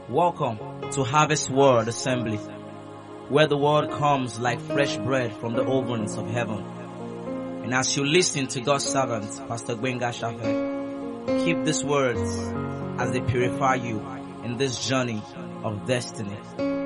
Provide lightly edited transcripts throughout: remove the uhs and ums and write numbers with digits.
Welcome to Harvest Word Assembly, where the word comes like fresh bread from the ovens of heaven. And as you listen to God's servant, Pastor Gbenga Shafe, keep these words as they purify you in this journey of destiny.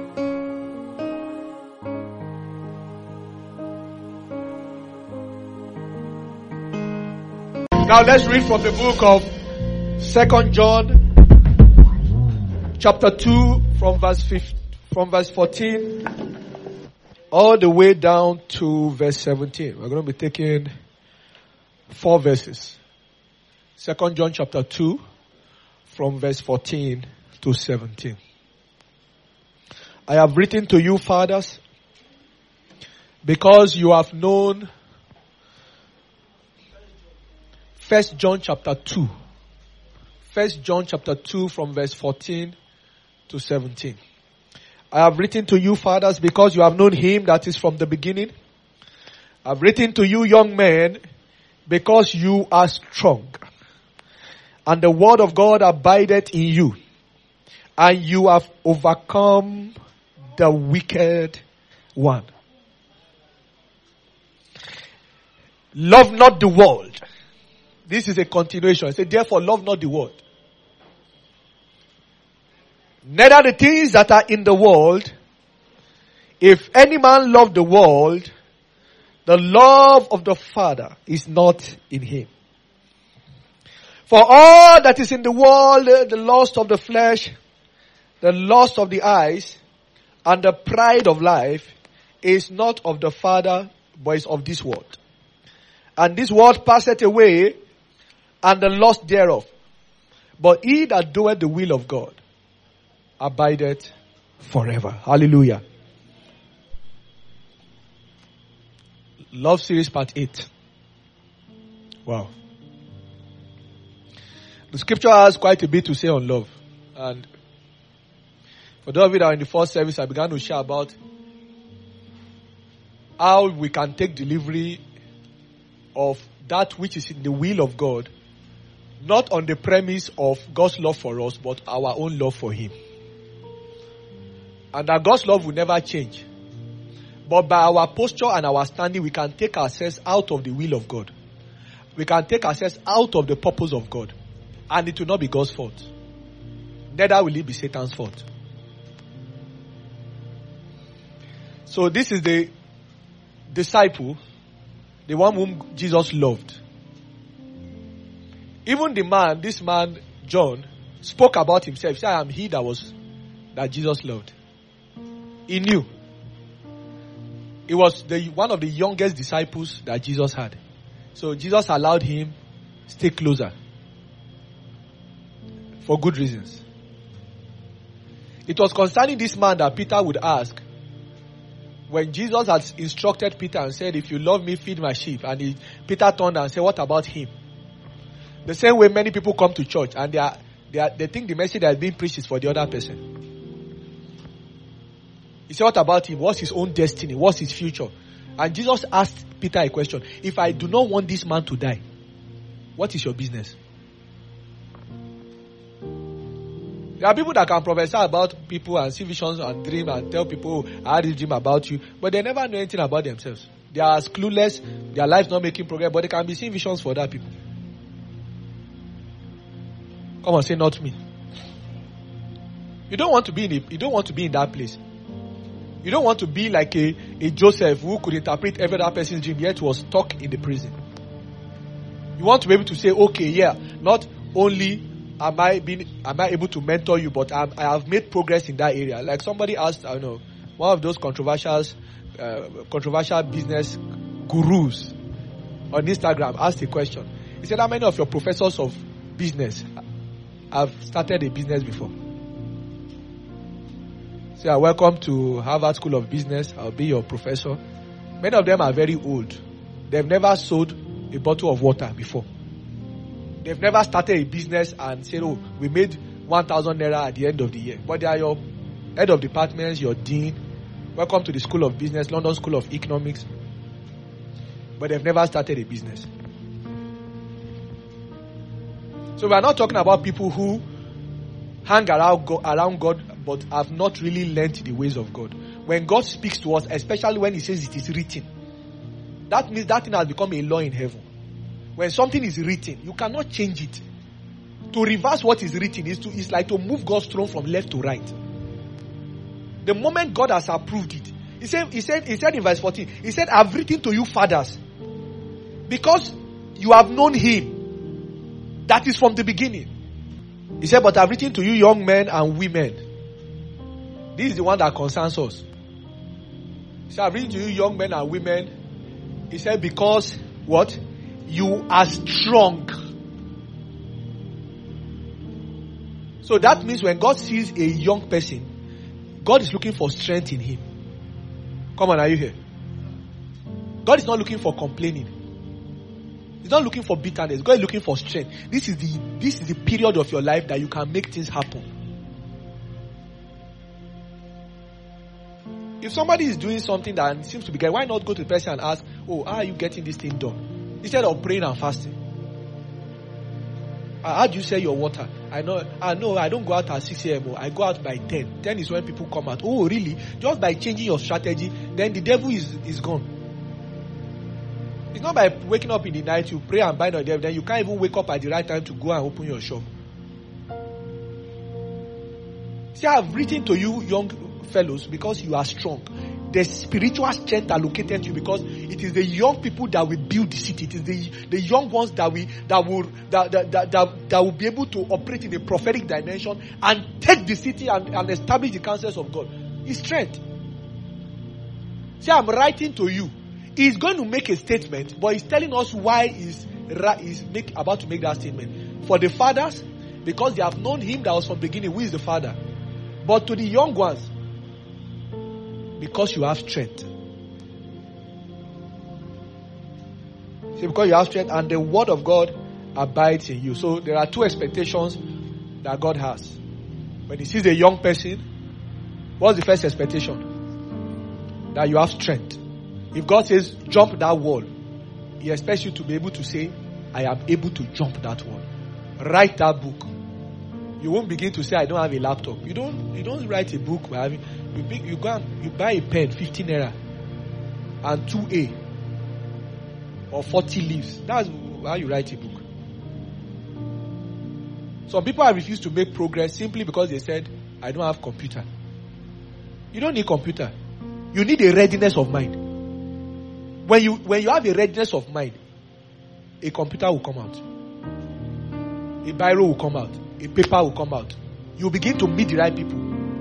Now let's read from the book of 2 John chapter 2 from verse 14 all the way down to verse 17. We're going to be taking 4 verses. 2 John chapter 2 from verse 14 to 17. I have written to you, fathers, because you have known. 1 John chapter 2. 1 John chapter 2 from verse 14 to 17. I have written to you, fathers, because you have known him that is from the beginning. I have written to you, young men, because you are strong, and the word of God abideth in you, and you have overcome the wicked one. Love not the world. This is a continuation. It says, therefore, love not the world, neither the things that are in the world. If any man love the world, the love of the Father is not in him. For all that is in the world, the lust of the flesh, the lust of the eyes, and the pride of life, is not of the Father, but is of this world. And this world passeth away, and the lust thereof. But he that doeth the will of God abideth forever. Hallelujah. Love series part 8. Wow. The scripture has quite a bit to say on love. And for those of you that are in the first service, I began to share about how we can take delivery of that which is in the will of God, not on the premise of God's love for us, but our own love for him. And that God's love will never change. But by our posture and our standing, we can take ourselves out of the will of God. We can take ourselves out of the purpose of God. And it will not be God's fault. Neither will it be Satan's fault. So this is the disciple, the one whom Jesus loved. Even this man, John, spoke about himself. He said, I am he that Jesus loved. He knew. He was one of the youngest disciples that Jesus had. So Jesus allowed him stay closer. For good reasons. It was concerning this man that Peter would ask, when Jesus had instructed Peter and said, if you love me, feed my sheep. And Peter turned and said, what about him? The same way many people come to church and they think the message that is being preached is for the other person. He said, what about him? What's his own destiny? What's his future? And Jesus asked Peter a question. If I do not want this man to die, what is your business? There are people that can prophesy about people and see visions and dream and tell people, I had a dream about you, but they never know anything about themselves. They are as clueless, their life not making progress, but they can be seeing visions for other people. Come on, say not me. You don't want to be in that place. You don't want to be like a Joseph who could interpret every other person's dream yet was stuck in the prison. You want to be able to say, okay, yeah, not only am I able to mentor you, but I have made progress in that area. Like somebody asked, I don't know, one of those controversial business gurus on Instagram asked a question. He said, how many of your professors of business have started a business before? So, welcome to Harvard School of Business. I'll be your professor. Many of them are very old. They've never sold a bottle of water before. They've never started a business and said, oh, we made 1,000 naira at the end of the year. But they are your head of departments, your dean. Welcome to the School of Business, London School of Economics. But they've never started a business. So we are not talking about people who hang around God but have not really learned the ways of God. When God speaks to us, especially when he says it is written, that means that thing has become a law in heaven. When something is written, you cannot change it. To reverse what is written is like to move God's throne from left to right. The moment God has approved it, he said in verse 14, he said, I've written to you fathers, because you have known him that is from the beginning. He said, but I've written to you young men and women. This is the one that concerns us. He said, I've written to you young men and women. He said, because what? You are strong. So that means when God sees a young person, God is looking for strength in him. Come on, are you here? God is not looking for complaining. He's not looking for bitterness. God is looking for strength. This is the period of your life that you can make things happen. If somebody is doing something that seems to be good, why not go to the person and ask, oh, how are you getting this thing done? Instead of praying and fasting. How do you sell your water? I know I don't go out at 6 a.m. I go out by 10. 10 is when people come out. Oh, really? Just by changing your strategy, then the devil is gone. It's not by waking up in the night, you pray and bind on the devil, then you can't even wake up at the right time to go and open your shop. See, I have written to you young fellows because you are strong. The spiritual strength allocated to you, because it is the young people that will build the city. It is the young ones that will be able to operate in a prophetic dimension and take the city and establish the counsels of God. It's strength. See, I'm writing to you. He's going to make a statement, but he's telling us why he's about to make that statement. For the fathers, because they have known him that was from the beginning, who is the father. But to the young ones, because you have strength. See, because you have strength and the word of God abides in you. So there are two expectations that God has. When he sees a young person, what's the first expectation? That you have strength. If God says, jump that wall, he expects you to be able to say, I am able to jump that wall. Write that book. You won't begin to say, I don't have a laptop. You don't write a book by having, you go and you buy a pen, 15 naira, and 2A, or 40 leaves. That's how you write a book. Some people have refused to make progress simply because they said, I don't have computer. You don't need computer. You need a readiness of mind. When you have a readiness of mind, a computer will come out. A biro will come out. A paper will come out. You begin to meet the right people.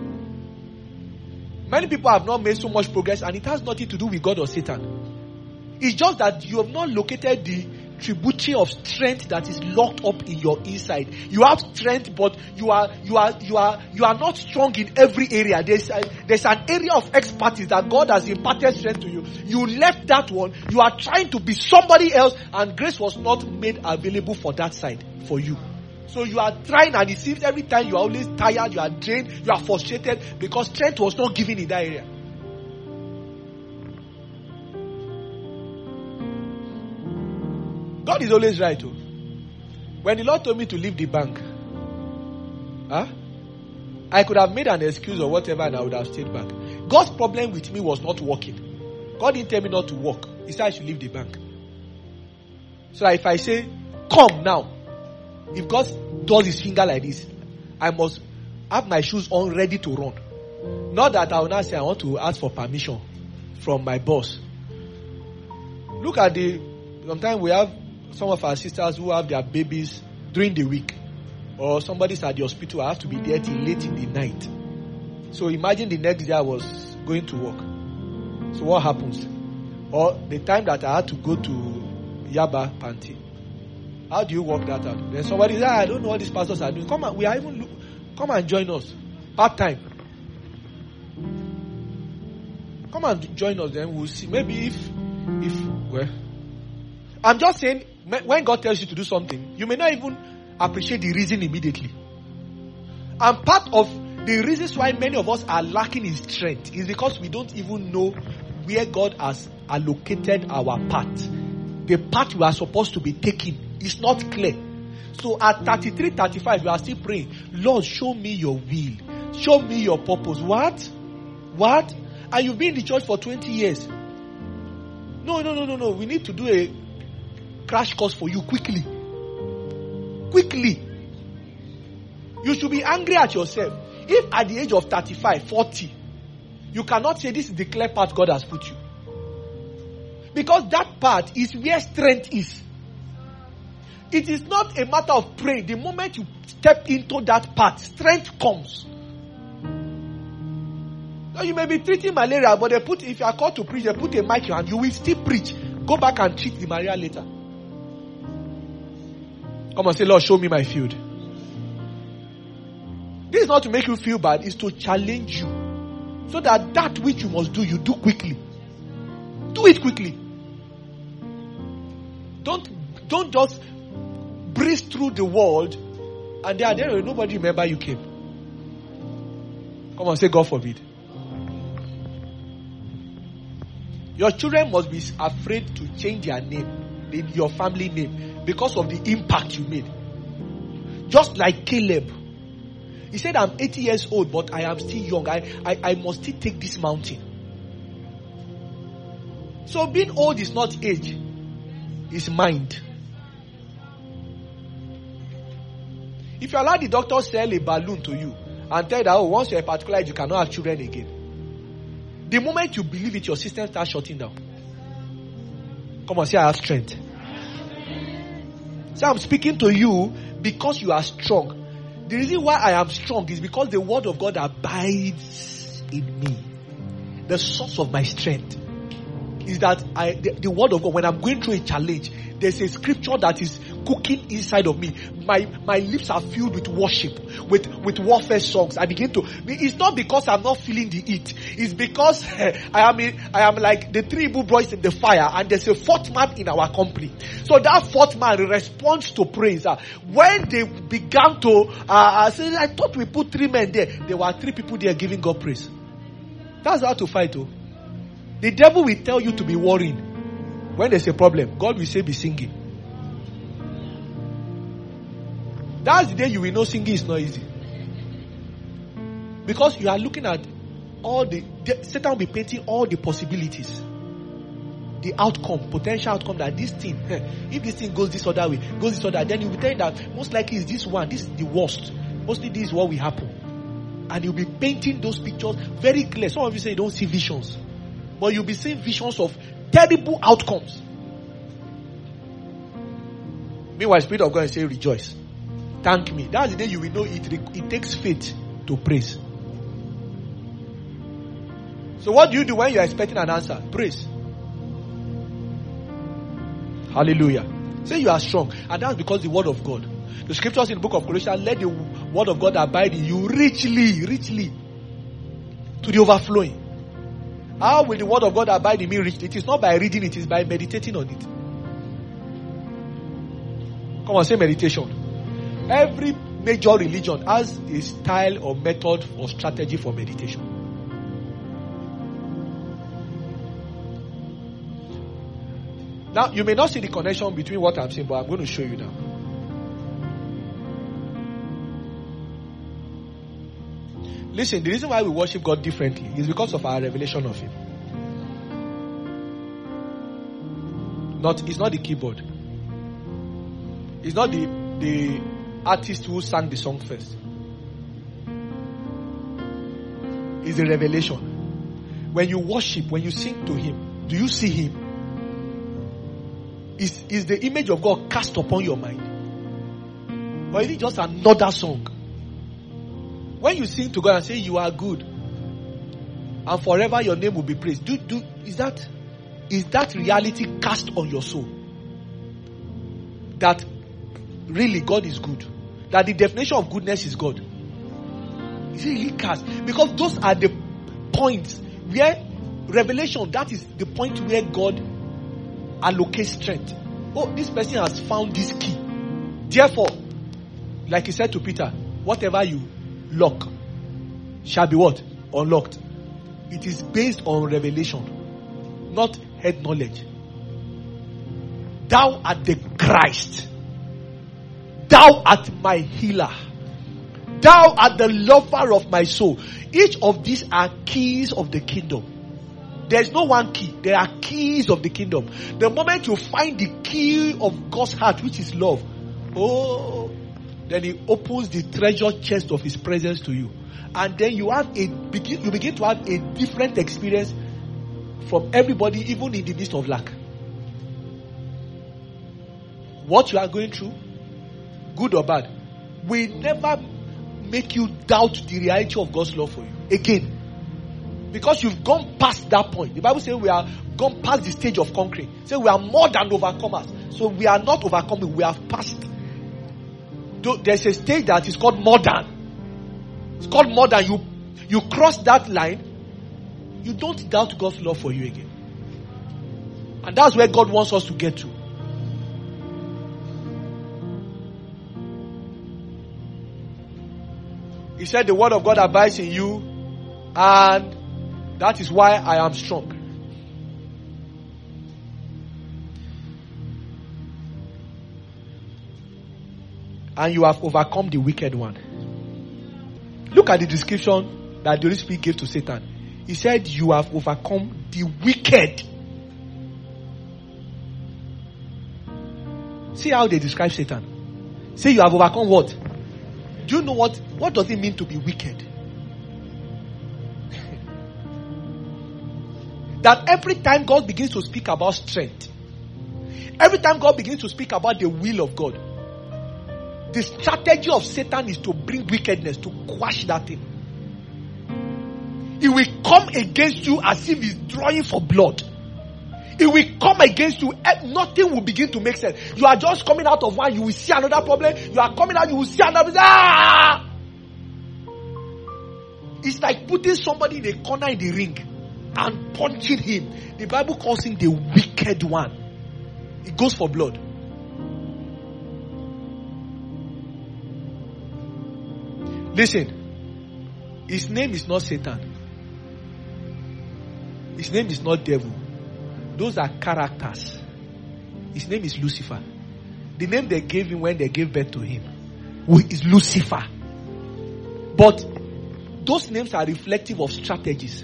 Many people have not made so much progress, and it has nothing to do with God or Satan. It's just that you have not located the tributary of strength that is locked up in your inside. You have strength, but you are not strong in every area. There's an area of expertise that God has imparted strength to you. You left that one. You are trying to be somebody else, and grace was not made available for that side for you. So you are trying, and it seems every time you are always tired, you are drained, you are frustrated because strength was not given in that area. God is always right too. When the Lord told me to leave the bank, I could have made an excuse or whatever and I would have stayed back. God's problem with me was not working. God didn't tell me not to work. He said I should leave the bank. So if I say, come now, if God does his finger like this, I must have my shoes on ready to run. Not that I will not say I want to ask for permission from my boss. Look at sometimes we have some of our sisters who have their babies during the week. Or somebody's at the hospital, I have to be there till late in the night. So imagine the next day I was going to work. So what happens? Or the time that I had to go to Yaba Panti. How do you work that out? Then somebody says, I don't know what these pastors are doing. Come and join us. Part-time. Come and join us, then we'll see. Maybe well. I'm just saying, when God tells you to do something, you may not even appreciate the reason immediately. And part of the reasons why many of us are lacking in strength is because we don't even know where God has allocated our path. The path we are supposed to be taking is not clear. So at 33, 35, we are still praying, Lord, show me your will. Show me your purpose. What? And you've been in the church for 20 years. No. We need to do a crash course for you quickly. You should be angry at yourself. If at the age of 35, 40, you cannot say this is the clear path God has put you. Because that path is where strength is. It is not a matter of praying. The moment you step into that path, strength comes. Now you may be treating malaria, but if you are called to preach, they put a mic in your hand, you will still preach. Go back and treat the malaria later. Come and say, Lord, show me my field. This is not to make you feel bad, it's to challenge you. So that which you must do, you do quickly. Do it quickly. Don't just breeze through the world and there nobody remember you came. Come on, say God forbid. Your children must be afraid to change their name, your family name, because of the impact you made. Just like Caleb. He said, I'm 80 years old, but I am still young. I must still take this mountain. So being old is not age. It's mind. If you allow the doctor sell a balloon to you and tell that, once you're a particular age, you cannot have children again. The moment you believe it, your system starts shutting down. Come on, say I have strength. So I'm speaking to you because you are strong. The reason why I am strong is because the word of God abides in me. The source of my strength is that the word of God, when I'm going through a challenge, there's a scripture that is cooking inside of me. My lips are filled with worship, with warfare songs. I begin to. It's not because I'm not feeling the heat. It's because I am like the 3 Hebrew boys in the fire, and there's a 4th man in our company. So that 4th man responds to praise. When they began to say, I thought we put 3 men there. There were 3 people there giving God praise. That's how to fight. The devil will tell you to be worrying. When there's a problem, God will say be singing. That's the day you will know singing is not easy. Because you are looking at Satan will be painting all the possibilities. The outcome, potential outcome that this thing, if this thing goes this other way, goes this other, then you will tell you that most likely is this one, this is the worst. Mostly this is what will happen. And you'll be painting those pictures very clear. Some of you say you don't see visions. But you'll be seeing visions of terrible outcomes. Meanwhile, the Spirit of God is saying, rejoice. Thank me. That's the day you will know it takes faith to praise. So what do you do when you're expecting an answer? Praise. Hallelujah. Say you are strong. And that's because the word of God. The scriptures in the book of Colossians, let the word of God abide in you richly to the overflowing. How will the word of God abide in me richly? It is not by reading, it is by meditating on it. Come on, say meditation. Every major religion has a style or method or strategy for meditation. Now, you may not see the connection between what I'm saying, but I'm going to show you now. Listen, the reason why we worship God differently is because of our revelation of Him. It's not the keyboard. It's not the artist who sang the song first. It's the revelation. When you worship, when you sing to Him, do you see Him? Is the image of God cast upon your mind? Or is it just another song? When you sing to God and say you are good and forever your name will be praised, is that reality cast on your soul? That really God is good? That the definition of goodness is God? Is it really cast? Because those are the points where revelation, that is the point where God allocates strength. Oh, this person has found this key. Therefore, like He said to Peter, whatever you lock shall be what? Unlocked. It is based on revelation, not head knowledge. Thou art the Christ. Thou art my healer. Thou art the lover of my soul. Each of these are keys of the kingdom. There's no one key. There are keys of the kingdom. The moment you find the key of God's heart, which is love, then He opens the treasure chest of His presence to you. And then you begin to have a different experience from everybody, even in the midst of lack. What you are going through, good or bad, will never make you doubt the reality of God's love for you again. Because you've gone past that point. The Bible says we are gone past the stage of conquering. Say we are more than overcomers. So we are not overcoming, we have passed. There's a stage that is called more than. It's called more than. You cross that line, you don't doubt God's love for you again. And that's where God wants us to get to. He said the word of God abides in you, and that is why I am strong. And you have overcome the wicked one. Look at the description that the Holy Spirit gave to Satan. He said, you have overcome the wicked. See how they describe Satan. Say you have overcome what? Do you know what does it mean to be wicked? That every time God begins to speak about strength, every time God begins to speak about the will of God, the strategy of Satan is to bring wickedness, to quash that thing. He will come against you as if he's drawing for blood. He will come against you. Nothing will begin to make sense. You are just coming out of one, you will see another problem. You are coming out, you will see another. It's like putting somebody in a corner in the ring and punching him. The Bible calls him the wicked one. It goes for blood. Listen, his name is not Satan. His name is not devil. Those are characters. His name is Lucifer. The name they gave him when they gave birth to him is Lucifer. But those names are reflective of strategies.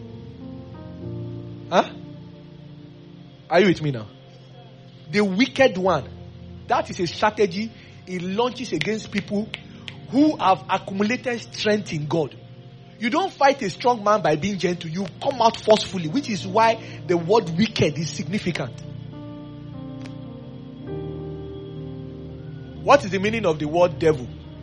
Huh? Are you with me now? The wicked one, that is a strategy he launches against people who have accumulated strength in God. You don't fight a strong man by being gentle. You come out forcefully, which is why the word wicked is significant. What is the meaning of the word devil?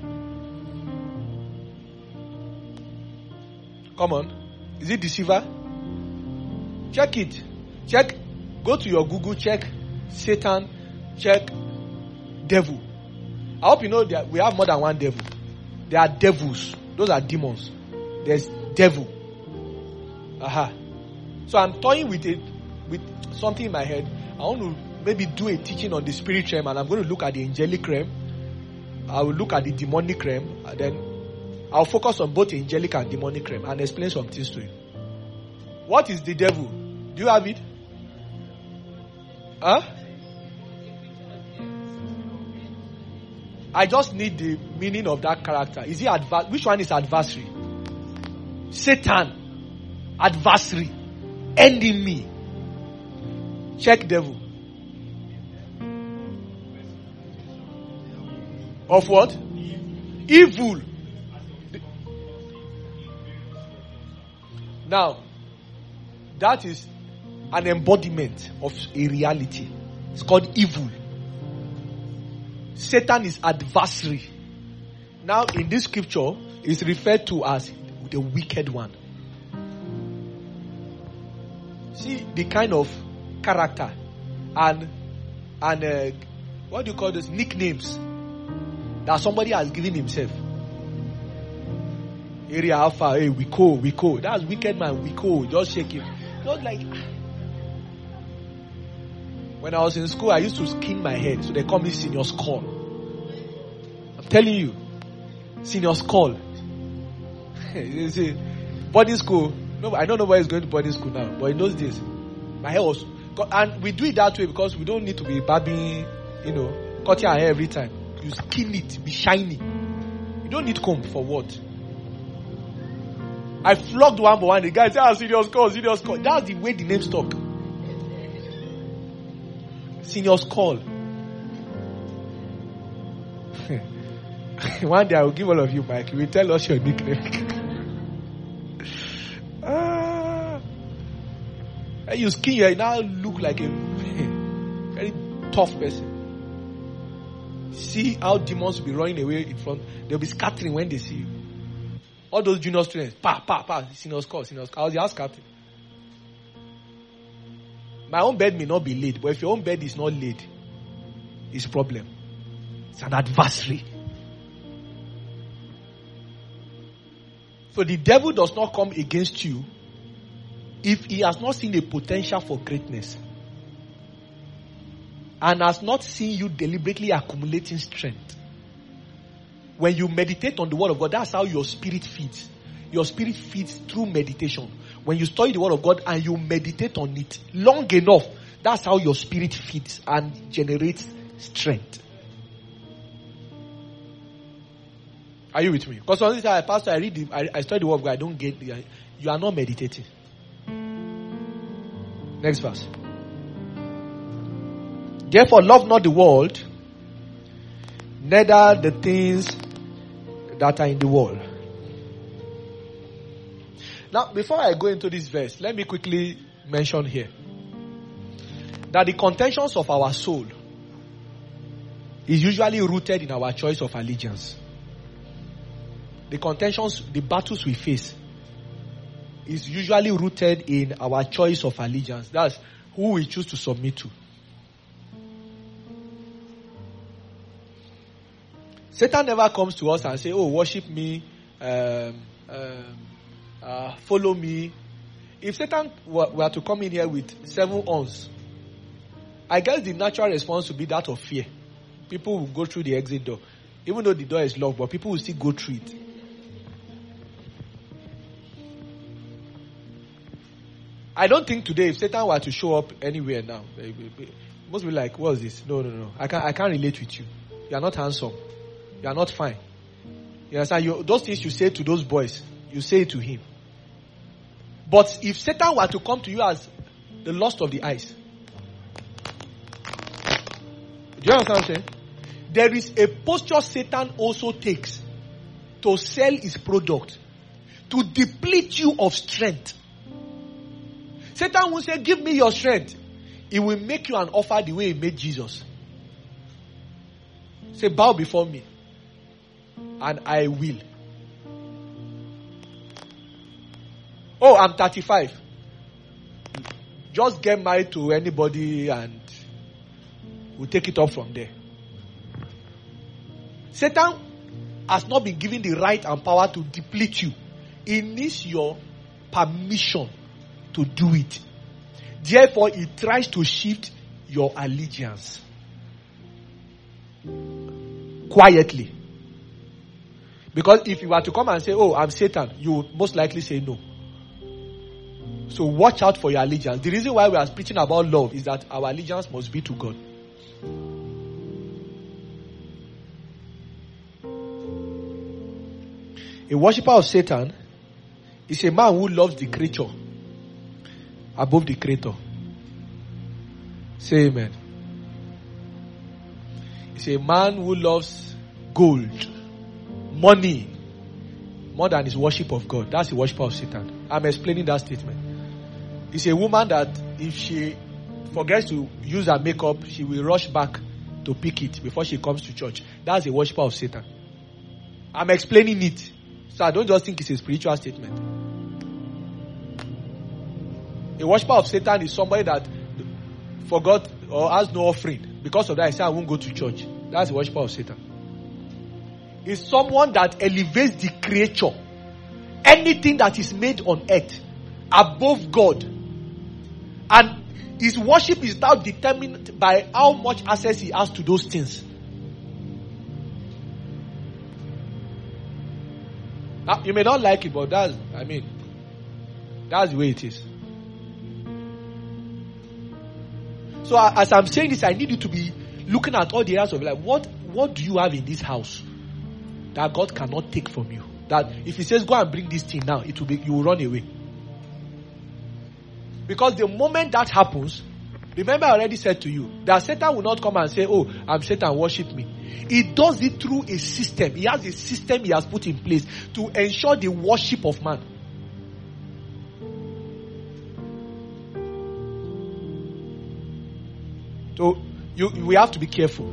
Come on. Is it deceiver? Check it. Check. Go to your Google, check Satan, check devil. I hope you know that we have more than one devil. There are devils. Those are demons. There's devil. Aha. So I'm toying with something in my head. I want to maybe do a teaching on the spirit realm, and I'm going to look at the angelic realm. I will look at the demonic realm, and then I'll focus on both angelic and demonic realm and explain some things to you. What is the devil? Do you have it? Huh? I just need the meaning of that character. Is he which one is adversary? Satan, adversary, enemy. Check devil. Of what? Evil. Now, that is an embodiment of a reality. It's called evil. Satan is adversary. Now, in this scripture, it's referred to as the wicked one. See the kind of character and what do you call those nicknames that somebody has given himself. Area Alpha, hey, Wiko. That's wicked man, Wiko. Just shake him. Not like. When I was in school, I used to skin my head, so they call me Senior Skull. I'm telling you, Senior Skull. You see, boarding school. No, I don't know where he's going to boarding school now, but in those days, my hair was, and we do it that way because we don't need to be barbing, cutting our hair every time. You skin it, be shiny. You don't need comb for what? I flogged one by one. The guy said, serious call, serious call. That's the way the name stuck. Senior's call. One day I will give all of you mic. You will tell us your nickname. You skin, you now look like a very tough person. See how demons will be running away in front. They'll be scattering when they see you. All those junior students, senior's call. I was the house captain. My own bed may not be laid, but if your own bed is not laid, it's a problem. It's an adversary. So the devil does not come against you if he has not seen a potential for greatness and has not seen you deliberately accumulating strength. When you meditate on the word of God, that's how your spirit feeds. Your spirit feeds through meditation. When you study the word of God and you meditate on it long enough, that's how your spirit feeds and generates strength. Are you with me? Because on this side, Pastor, I study the word of God, I don't get it. You are not meditating. Next verse. Therefore, love not the world, neither the things that are in the world. Now, before I go into this verse, let me quickly mention here that the contentions of our soul is usually rooted in our choice of allegiance. The contentions, the battles we face is usually rooted in our choice of allegiance. That's who we choose to submit to. Satan never comes to us and say, oh, worship me, follow me. If Satan were to come in here with 7 horns, I guess the natural response would be that of fear. People will go through the exit door. Even though the door is locked, but people will still go through it. I don't think today, if Satan were to show up anywhere now, most will be like, what is this? No. I can't relate with you. You are not handsome. You are not fine. You understand? Those things you say to those boys, you say it to him. But if Satan were to come to you as the lust of the eyes, do you understand what I'm saying? There is a posture Satan also takes to sell his product, to deplete you of strength. Satan will say, give me your strength. He will make you an offer the way he made Jesus. Say, bow before me, and I will. Oh, I'm 35. Just get married to anybody and we'll take it up from there. Satan has not been given the right and power to deplete you. He needs your permission to do it. Therefore, he tries to shift your allegiance quietly. Because if you were to come and say, oh, I'm Satan, you would most likely say no. So watch out for your allegiance. The reason why we are preaching about love is that our allegiance must be to God. A worshipper of Satan is a man who loves the creature above the creator. Say amen. It's a man who loves gold, money, more than his worship of God. That's the worshiper of Satan. I'm explaining that statement. It's a woman that if she forgets to use her makeup, she will rush back to pick it before she comes to church. That's a worshiper of Satan. I'm explaining it. So I don't just think it's a spiritual statement. A worshiper of Satan is somebody that forgot or has no offering. Because of that, I say I won't go to church. That's a worshiper of Satan. It's someone that elevates the creature, anything that is made on earth, above God. And his worship is now determined by how much access he has to those things. Now, you may not like it, but that's the way it is. So as I'm saying this, I need you to be looking at all the areas of life. What do you have in this house? that God cannot take from you. That if He says, go and bring this thing now, you will run away. Because the moment that happens, remember I already said to you, that Satan will not come and say, oh, I'm Satan, worship me. He does it through a system. He has a system he has put in place to ensure the worship of man. So, we have to be careful.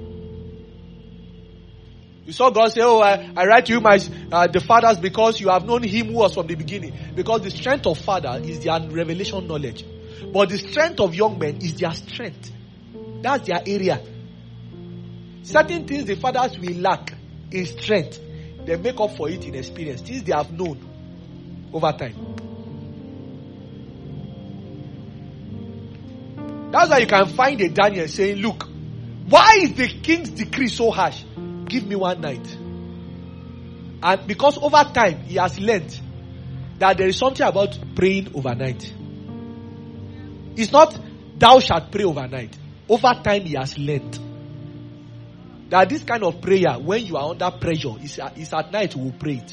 You saw God say, oh, I write to you the fathers because you have known Him who was from the beginning. Because the strength of father is their revelation knowledge. But the strength of young men is their strength. That's their area. Certain things the fathers will lack in strength, they make up for it in experience. Things they have known over time. That's why you can find a Daniel saying, look, why is the king's decree so harsh? Give me one night. And because over time he has learned that there is something about praying overnight. It's not thou shalt pray overnight. Over time he has learned that this kind of prayer, when you are under pressure, is at night we will pray it.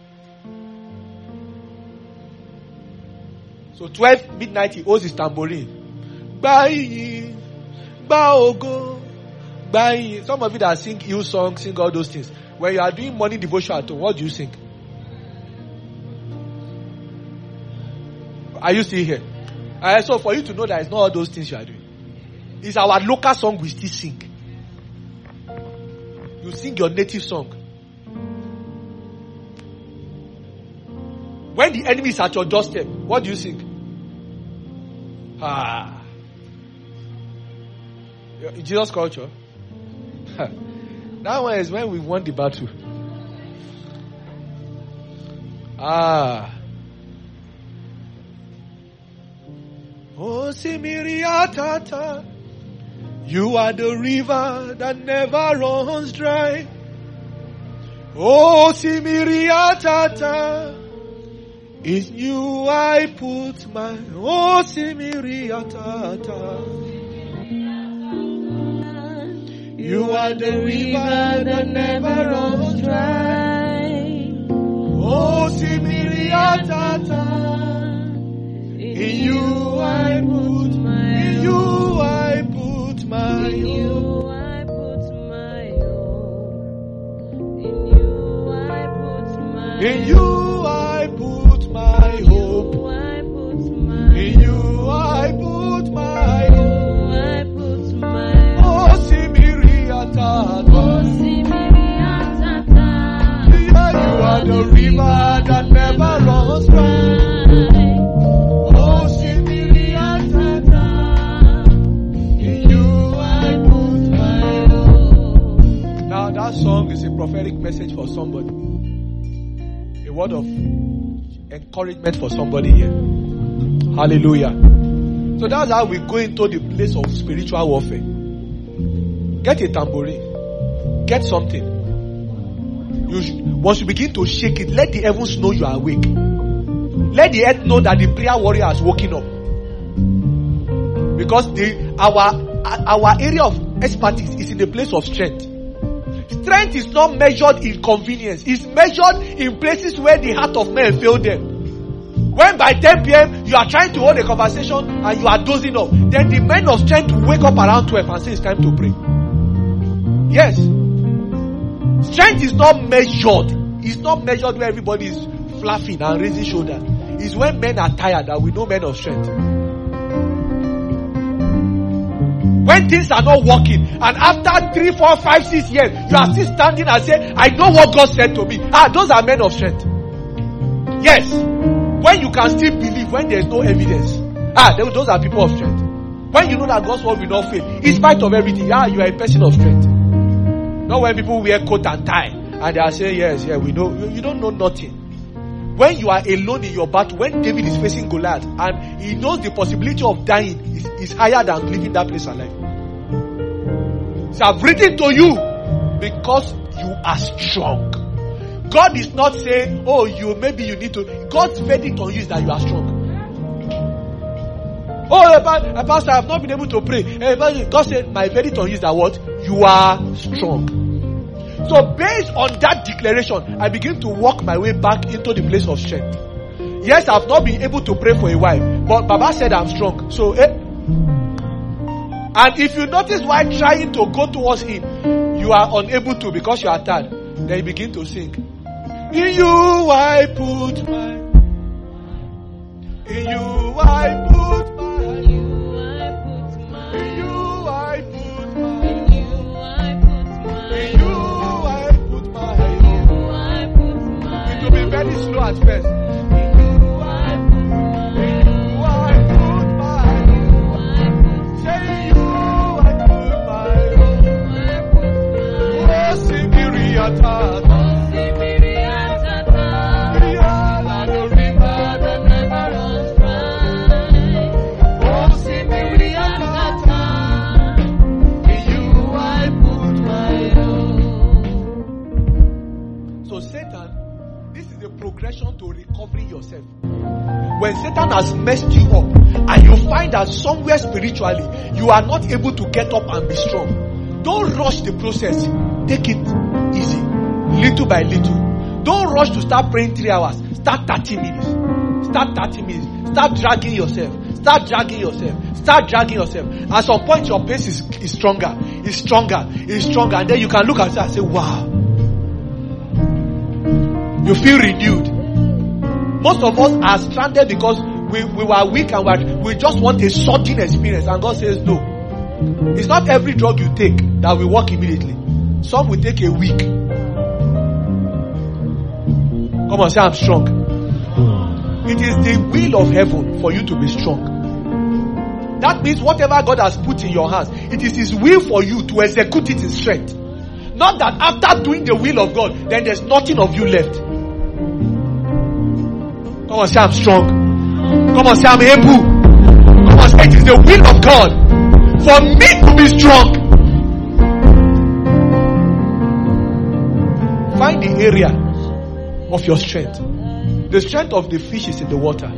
So 12 midnight he holds his tambourine. Bye, ogo, bye. Some of you that sing hill songs, sing all those things. When you are doing morning devotion at home, what do you sing? Are you still here? So for you to know that it's not all those things you are doing. It's our local song we still sing. You sing your native song. When the enemy is at your doorstep, what do you sing? In Jesus' culture, that one is when we won the battle. Oh, Simiriatata, you are the river that never runs dry. Oh, Simiriatata, in you I put my, oh, Simiriatata. You are the river that never runs dry. Oh, Simiriatata, in you I put my, in you I put my, in you I put my hope. In you I put my, in you I put my hope. In you I put my hope. I put my, oh, Simiriatata. Oh, Simiriatata. Yeah, you are the river that never runs dry. That song is a prophetic message for somebody. A word of encouragement for somebody here. Hallelujah. So that's how we go into the place of spiritual warfare. Get a tambourine. Get something. Once you begin to shake it, let the heavens know you are awake. Let the earth know that the prayer warrior has woken up. Because our area of expertise is in the place of strength. Strength is not measured in convenience. It's measured in places where the heart of man failed them. When by 10 p.m. you are trying to hold a conversation and you are dozing off, then the men of strength will wake up around 12 and say it's time to pray. Yes. Strength is not measured. It's not measured where everybody is fluffing and raising shoulder. It's when men are tired that we know men of strength. When things are not working, and after 3, 4, 5, 6 years, you are still standing and say, I know what God said to me. Those are men of strength. Yes. When you can still believe when there is no evidence. Those are people of strength. When you know that God's word will not fail, in spite of everything, you are a person of strength. Not when people wear coat and tie, and they are saying, yes, we know. You don't know nothing. When you are alone in your battle, when David is facing Goliath, and he knows the possibility of dying is higher than leaving that place alive. So I've written to you because you are strong. God is not saying, oh, maybe you need to. God's verdict on you is that you are strong. Oh, Pastor, I have not been able to pray. God said, my verdict on you is that what? You are strong. So based on that declaration, I begin to walk my way back into the place of strength. Yes, I've not been able to pray for a while, but Baba said I'm strong. So, and if you notice while trying to go towards him, you are unable to because you are tired, then you begin to sing. In you I put my, in you I put my, in you I put my, in you I put my, in you I put my, in you I put my, in you I put my. It will be very slow at first. To recovering yourself. When Satan has messed you up and you find that somewhere spiritually you are not able to get up and be strong, don't rush the process. Take it easy, little by little. Don't rush to start praying 3 hours. Start 30 minutes. Start 30 minutes. Start dragging yourself. Start dragging yourself. Start dragging yourself. At some point your pace is stronger. It's stronger. It's stronger. And then you can look at it and say, wow. You feel renewed. Most of us are stranded because we were weak and we just want a sudden experience. And God says no. It's not every drug you take that will work immediately. Some will take a week. Come on, say I'm strong. It is the will of heaven for you to be strong. That means whatever God has put in your hands, it is His will for you to execute it in strength. Not that after doing the will of God, then there's nothing of you left. Come on, say I'm strong. Come on, say I'm able. Come on, say it is the will of God for me to be strong. Find the area of your strength. The strength of the fish is in the water.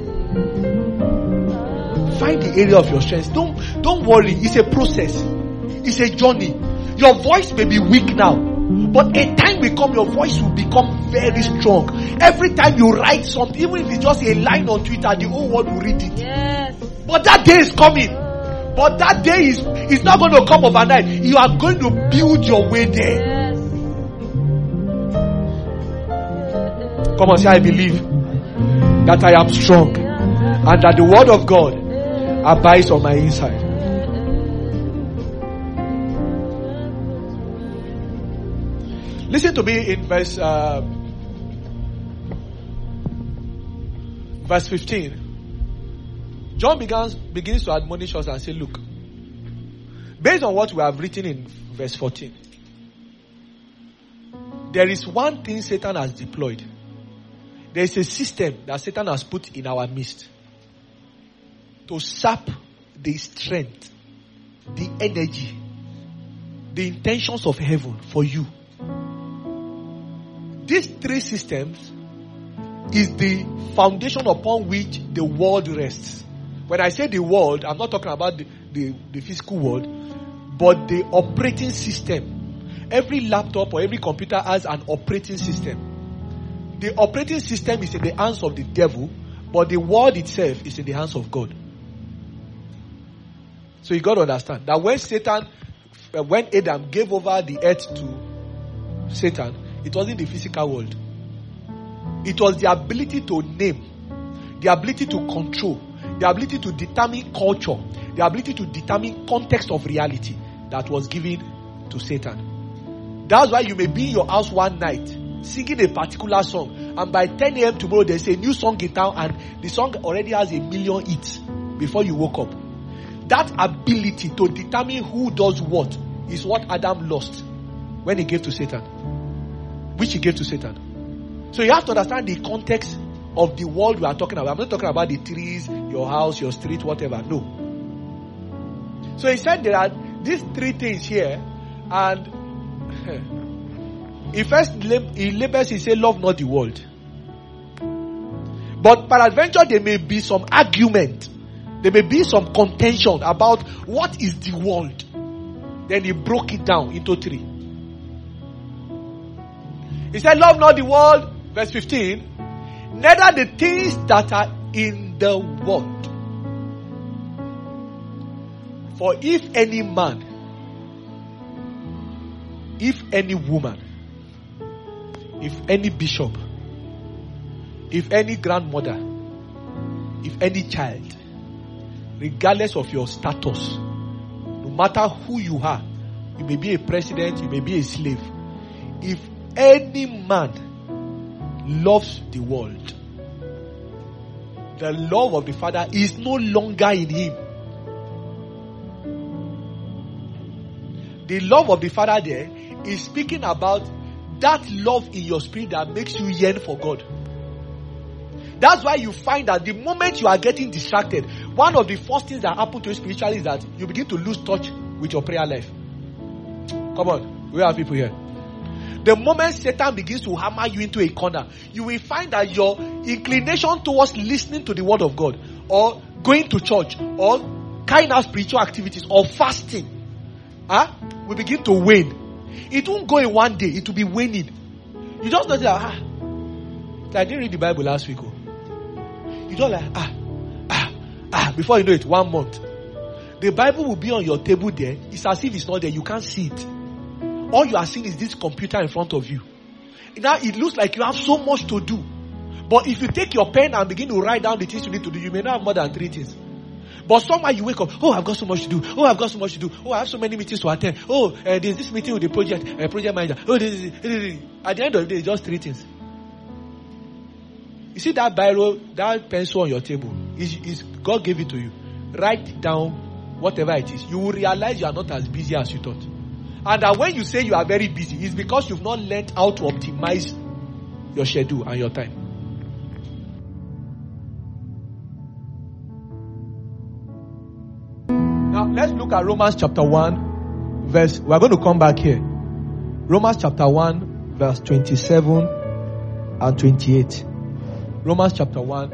Find the area of your strength. Don't worry. It's a process. It's a journey. Your voice may be weak now, but a time will come your voice will become very strong. Every time you write something, even if it's just a line on Twitter, the whole world will read it. Yes. But that day is coming. But that day is not going to come overnight. You are going to build your way there. Yes. Come on, say I believe that I am strong and that the word of God abides on my inside. Listen to me in verse 15. John begins to admonish us and say, look, based on what we have written in verse 14, there is one thing Satan has deployed. There is a system that Satan has put in our midst to sap the strength, the energy, the intentions of heaven for you. These three systems is the foundation upon which the world rests. When I say the world, I'm not talking about the physical world, but the operating system. Every laptop or every computer has an operating system. The operating system is in the hands of the devil, but the world itself is in the hands of God. So you got to understand that when Adam gave over the earth to Satan, it wasn't the physical world. It was the ability to name, the ability to control, the ability to determine culture, the ability to determine context of reality that was given to Satan. That's why you may be in your house one night singing a particular song, and by 10 a.m. tomorrow there's a new song in town and the song already has 1 million hits before you woke up. That ability to determine who does what is what Adam lost when he gave to Satan. Which he gave to Satan. So you have to understand the context of the world we are talking about. I'm not talking about the trees, your house, your street, whatever. No. So he said there are these three things here, and he labels, he said, love not the world. But peradventure there may be some argument. There may be some contention about what is the world. Then he broke it down into three. He said, love not the world, verse 15, neither the things that are in the world. For if any man, if any woman, if any bishop, if any grandmother, if any child, regardless of your status, no matter who you are, you may be a president, you may be a slave, if any man loves the world, the love of the Father is no longer in him. The love of the Father there is speaking about that love in your spirit that makes you yearn for God. That's why you find that the moment you are getting distracted, one of the first things that happen to you spiritually is that you begin to lose touch with your prayer life. Come on, we have people here. The moment Satan begins to hammer you into a corner, you will find that your inclination towards listening to the word of God, or going to church, or carrying out spiritual activities, or fasting, will begin to wane. It won't go in one day, it will be waning. You just know that, I didn't read the Bible last week. You don't like, before you know it, 1 month. The Bible will be on your table there. It's as if it's not there. You can't see it. All you are seeing is this computer in front of you. Now it looks like you have so much to do. But if you take your pen and begin to write down the things you need to do, you may not have more than 3 things. But somehow you wake up, I've got so much to do. I've got so much to do. I have so many meetings to attend. There's this meeting with the project manager. At the end of the day, it's just 3 things. You see that biro, that pencil on your table, is God gave it to you. Write down whatever it is. You will realize you are not as busy as you thought. And that when you say you are very busy, it's because you've not learned how to optimize your schedule and your time. Now, let's look at Romans chapter 1, verse, we're going to come back here. Romans chapter 1, verse 27 and 28. Romans chapter 1.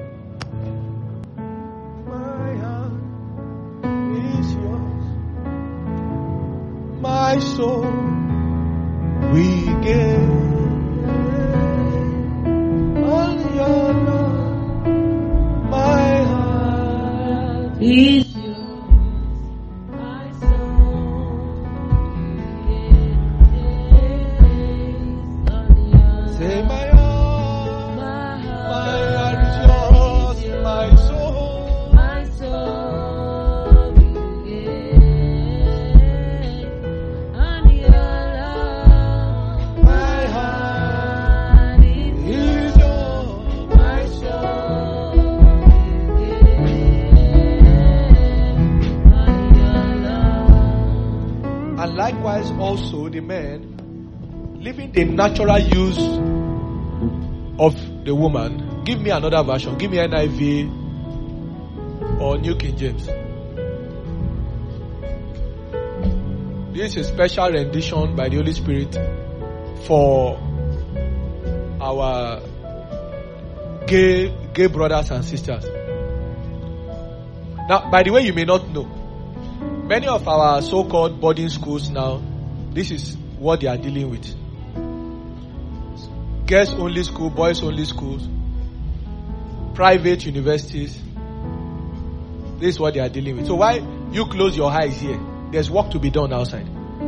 My heart is yours. My soul we give. On your love, my heart is also the man living the natural use of the woman. Give me another version. Give me NIV or New King James. This is a special rendition by the Holy Spirit for our gay brothers and sisters. Now, by the way, you may not know, many of our so-called boarding schools now, this is what they are dealing with. Girls only school, boys only schools, private universities. This is what they are dealing with. So why you close your eyes here? There's work to be done outside.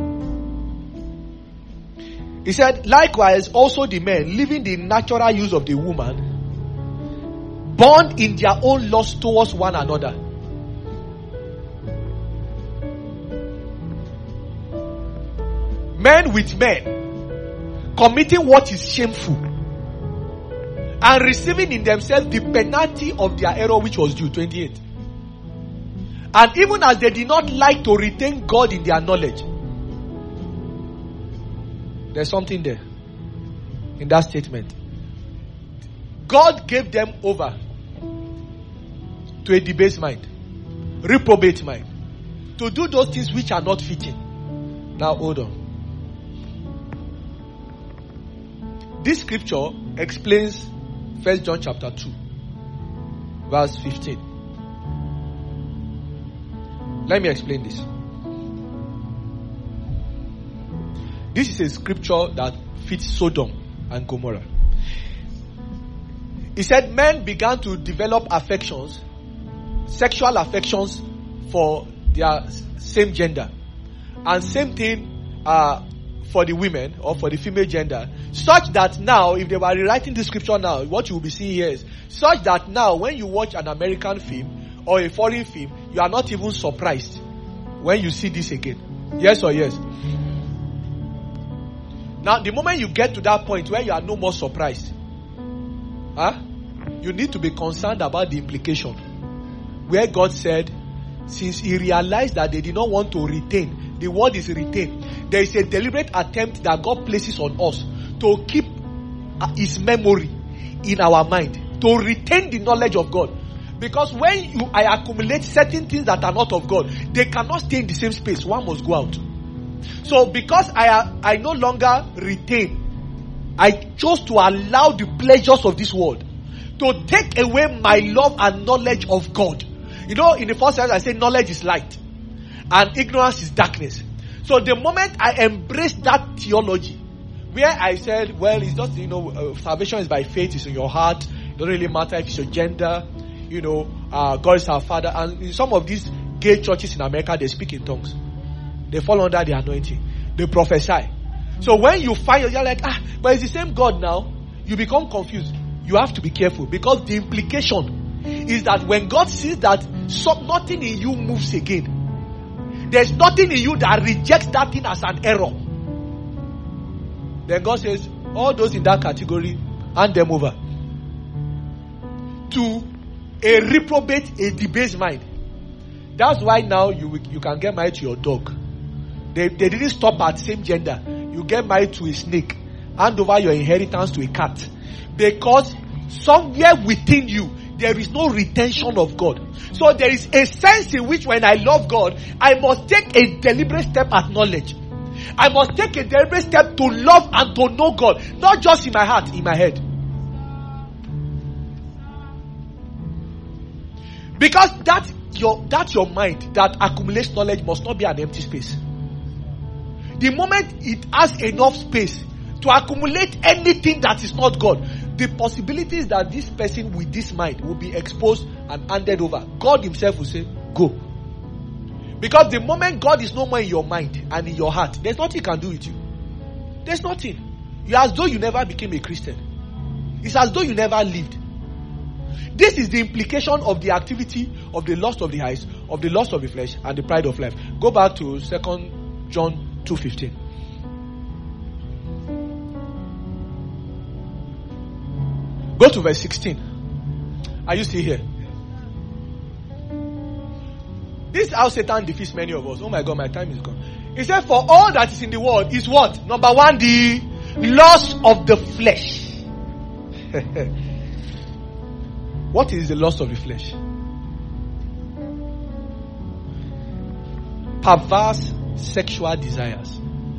He said, likewise also the men living the natural use of the woman, born in their own lust towards one another. Men with men, committing what is shameful, and receiving in themselves the penalty of their error which was due. 28. And even as they did not like to retain God in their knowledge, there's something there in that statement. God gave them over to a debased mind, reprobate mind, to do those things which are not fitting. Now hold on. This scripture explains 1 John chapter 2, verse 15. Let me explain this. This is a scripture that fits Sodom and Gomorrah. He said men began to develop affections, sexual affections for their same gender. And same thing for the women or for the female gender. Such that now, if they were rewriting the scripture now, what you will be seeing here is, such that now when you watch an American film or a foreign film, you are not even surprised when you see this again. Yes or yes? Now, the moment you get to that point where you are no more surprised, you need to be concerned about the implication. Where God said, since he realized that they did not want to retain, the word is retain. There is a deliberate attempt that God places on us to keep his memory in our mind, to retain the knowledge of God. Because when I accumulate certain things that are not of God, they cannot stay in the same space. One must go out. So because I no longer retain, I chose to allow the pleasures of this world to take away my love and knowledge of God. You know, in the first sense I say knowledge is light and ignorance is darkness. So the moment I embraced that theology, where I said, well, it's just, salvation is by faith, it's in your heart, it doesn't really matter if it's your gender, God is our Father. And in some of these gay churches in America, they speak in tongues. They fall under the anointing. They prophesy. So when you find you're like, but it's the same God now, you become confused. You have to be careful, because the implication is that when God sees that nothing in you moves again, there's nothing in you that rejects that thing as an error, then God says, all those in that category, hand them over to a reprobate, a debased mind. That's why now you can get married to your dog. They didn't stop at same gender. You get married to a snake. Hand over your inheritance to a cat. Because somewhere within you, there is no retention of God. So there is a sense in which when I love God, I must take a deliberate step at knowledge. I must take a deliberate step to love and to know God. Not just in my heart, in my head. Because that's your mind that accumulates knowledge must not be an empty space. The moment it has enough space to accumulate anything that is not God, the possibilities that this person with this mind will be exposed and handed over, God himself will say, go. Because the moment God is no more in your mind and in your heart, there's nothing he can do with you. There's nothing. You're as though you never became a Christian. It's as though you never lived. This is the implication of the activity of the lust of the eyes, of the lust of the flesh, and the pride of life. Go back to 2 John 2:15. Go to verse 16. Are you still here? This is how Satan defeats many of us. Oh my God, my time is gone. He said, for all that is in the world is what? Number one, the lust of the flesh. What is the lust of the flesh? Perverse sexual desires.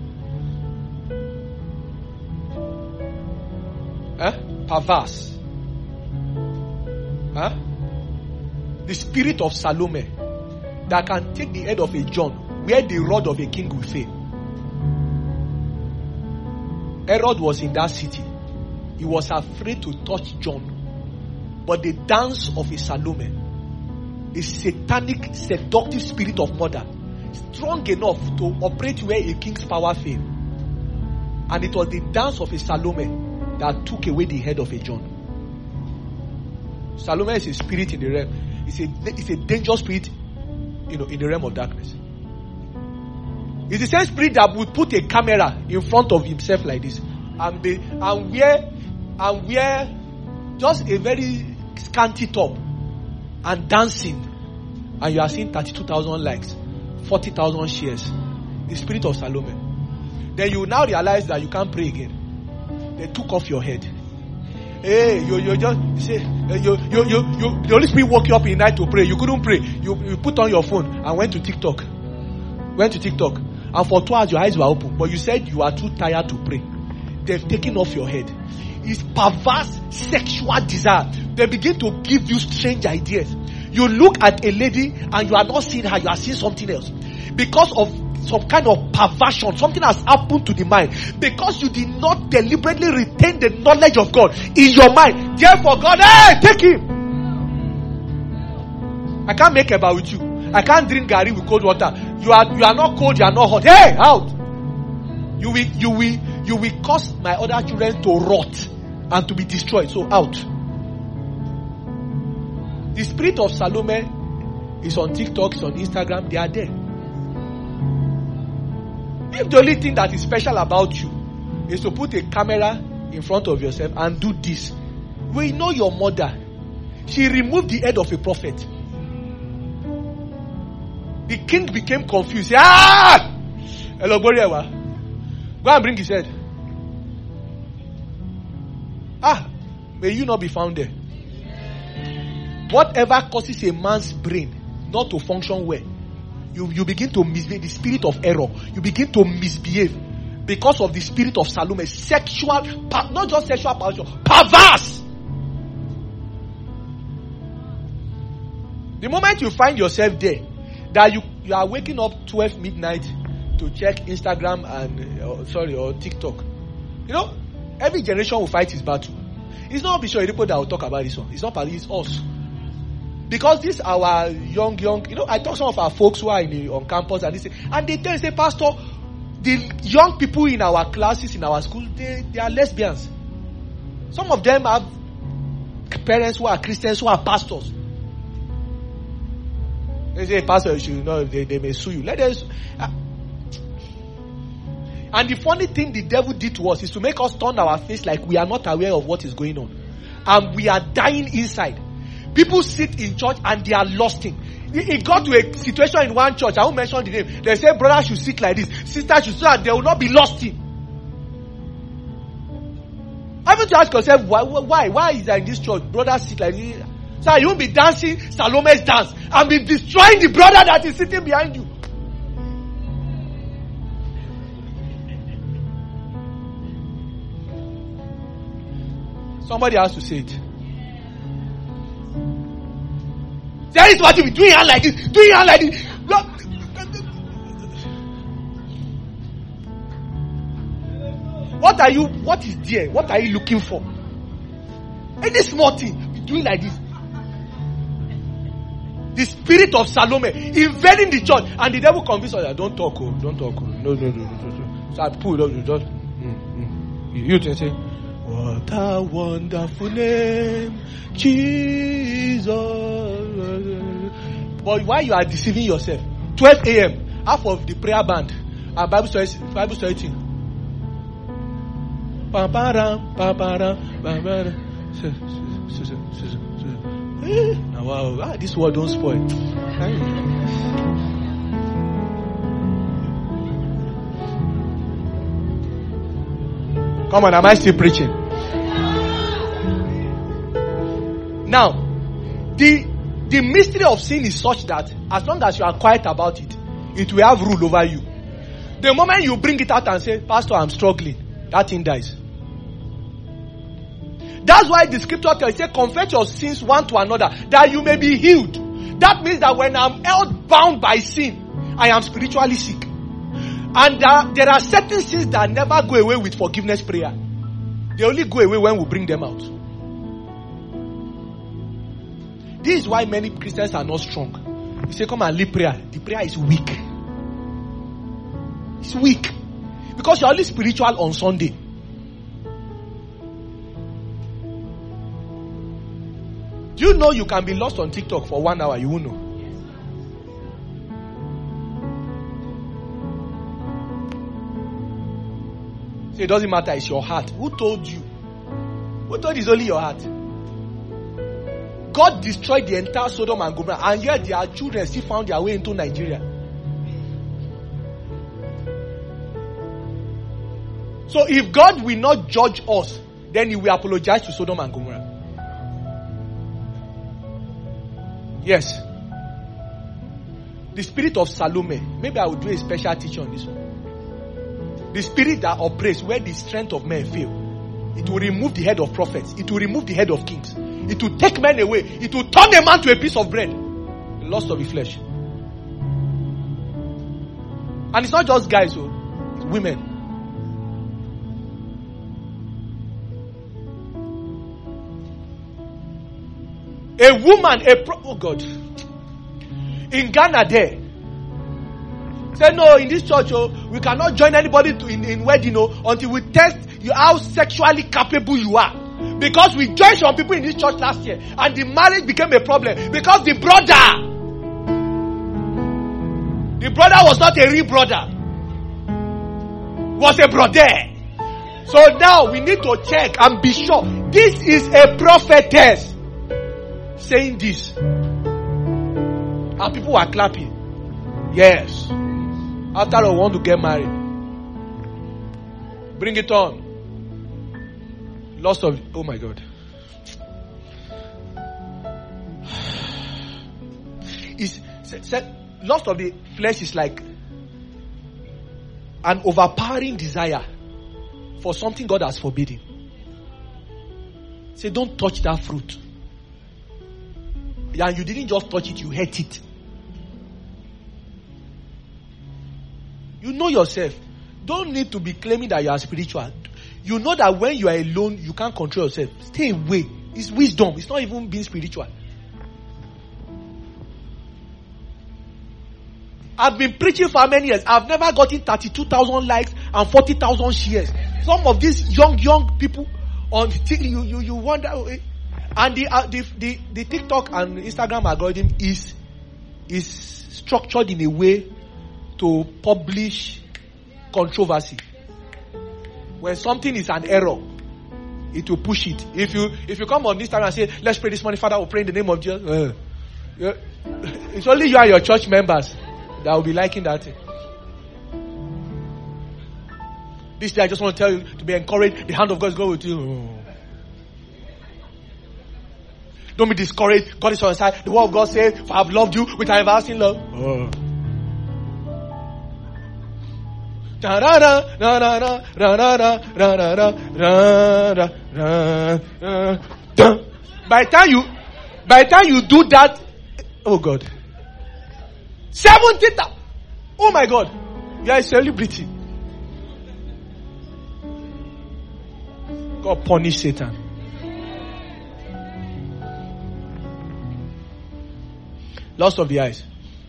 Perverse. The spirit of Salome that can take the head of a John where the rod of a king will fail. Herod was in that city. He was afraid to touch John. But the dance of a Salome, a satanic, seductive spirit of murder, strong enough to operate where a king's power failed. And it was the dance of a Salome that took away the head of a John. Salome is a spirit in the realm. It's a dangerous spirit, in the realm of darkness. It's the same spirit that would put a camera in front of himself like this, and wear just a very scanty top and dancing, and you are seeing 32,000 likes, 40,000 shares. The spirit of Salome. Then you now realize that you can't pray again. They took off your head. Hey, you just say the Holy Spirit woke you up in the night to pray. You couldn't pray. You put on your phone and went to TikTok. And for 2 hours your eyes were open, but you said you are too tired to pray. They've taken off your head. It's perverse sexual desire. They begin to give you strange ideas. You look at a lady and you are not seeing her, you are seeing something else. Because of some kind of perversion. Something has happened to the mind because you did not deliberately retain the knowledge of God in your mind. Therefore, God, hey, take him. I can't make eba with you. I can't drink garri with cold water. You are not cold, you are not hot. Hey, out. You will cause my other children to rot and to be destroyed. So out. The spirit of Salome is on TikTok, it's on Instagram, they are there. If the only thing that is special about you is to put a camera in front of yourself and do this, we know your mother. She removed the head of a prophet. The king became confused. Ah! Hello, go and bring his head. Ah, may you not be found there. Whatever causes a man's brain not to function well, you begin to misbehave. The spirit of error, you begin to misbehave because of the spirit of Salome. Sexual, not just sexual passion, perverse. The moment you find yourself there, that you are waking up 12 midnight to check Instagram and or TikTok. You know, every generation will fight his battle. It's not Bishop Edipo that will talk about this one. It's not Pali, it's us. Because this our young, you know, I talk to some of our folks who are on campus and they tell me, say, Pastor, the young people in our classes, in our school, they are lesbians. Some of them have parents who are Christians, who are pastors. They say, Pastor, you should know, they may sue you. Let us. And the funny thing the devil did to us is to make us turn our face like we are not aware of what is going on. And we are dying inside. People sit in church and they are lost in. It got to a situation in one church. I won't mention the name. They say brother should sit like this, sister should sit, and they will not be lost in. Haven't you asked yourself why is that in this church? Brother sit like this. So you won't be dancing Salome's dance and be destroying the brother that is sitting behind you. Somebody has to say it. There is what you be doing hand like this, doing hand like this. What is there? What are you looking for? Any small thing, be doing like this. The spirit of Salome invading the church, and the devil convinced us that don't talk, don't talk. No. So I pull up, just you can say, what a wonderful name, Jesus. But why you are deceiving yourself? 12 a.m. half of the prayer band and Bible study team. Wow, this word don't spoil. Come on, am I still preaching? Now, the mystery of sin is such that as long as you are quiet about it, it will have rule over you. The moment you bring it out and say, Pastor, I'm struggling, that thing dies. That's why the scripture tells you, confess your sins one to another, that you may be healed. That means that when I'm held bound by sin, I am spiritually sick. And there are certain sins that never go away with forgiveness prayer. They only go away when we bring them out. This is why many Christians are not strong. You say, come and lead prayer. The prayer is weak. It's weak. Because you're only spiritual on Sunday. Do you know you can be lost on TikTok for 1 hour? You won't know. So it doesn't matter, it's your heart. Who told you? Who told you it's only your heart? God destroyed the entire Sodom and Gomorrah, and yet their children still found their way into Nigeria. So if God will not judge us, then he will apologize to Sodom and Gomorrah. Yes. The spirit of Salome. Maybe I will do a special teaching on this one. The spirit that operates where the strength of men fail. It will remove the head of prophets. It will remove the head of kings. It will take men away. It will turn a man to a piece of bread. The lust of the flesh. And it's not just guys, it's women. A woman, oh God. In Ghana there. Say no, in this church, we cannot join anybody in wedding until we test you how sexually capable you are. Because we joined some people in this church last year and the marriage became a problem because the brother was not a real brother, was a brother. So now we need to check and be sure this is a prophetess saying this, and people are clapping. Yes, after all, want to get married. Bring it on. Loss of, oh my God. Loss of the flesh is like an overpowering desire for something God has forbidden. Say, don't touch that fruit. And you didn't just touch it, you ate it. You know yourself. Don't need to be claiming that you are spiritual. You know that when you are alone, you can't control yourself. Stay away. It's wisdom. It's not even being spiritual. I've been preaching for how many years? I've never gotten 32,000 likes and 40,000 shares. Some of these young people on you wonder. And the TikTok and Instagram algorithm is structured in a way to publish controversy. When something is an error, it will push it. If you come on Instagram and say, let's pray this morning, Father, we'll pray in the name of Jesus. It's only you and your church members that will be liking that thing. This day I just want to tell you to be encouraged. The hand of God is going with you. Don't be discouraged. God is on your side. The word of God says, for I have loved you with an everlasting love. By the time you do that, oh God, 70,000. Oh my God, you are a celebrity. God punish Satan. Loss of the eyes.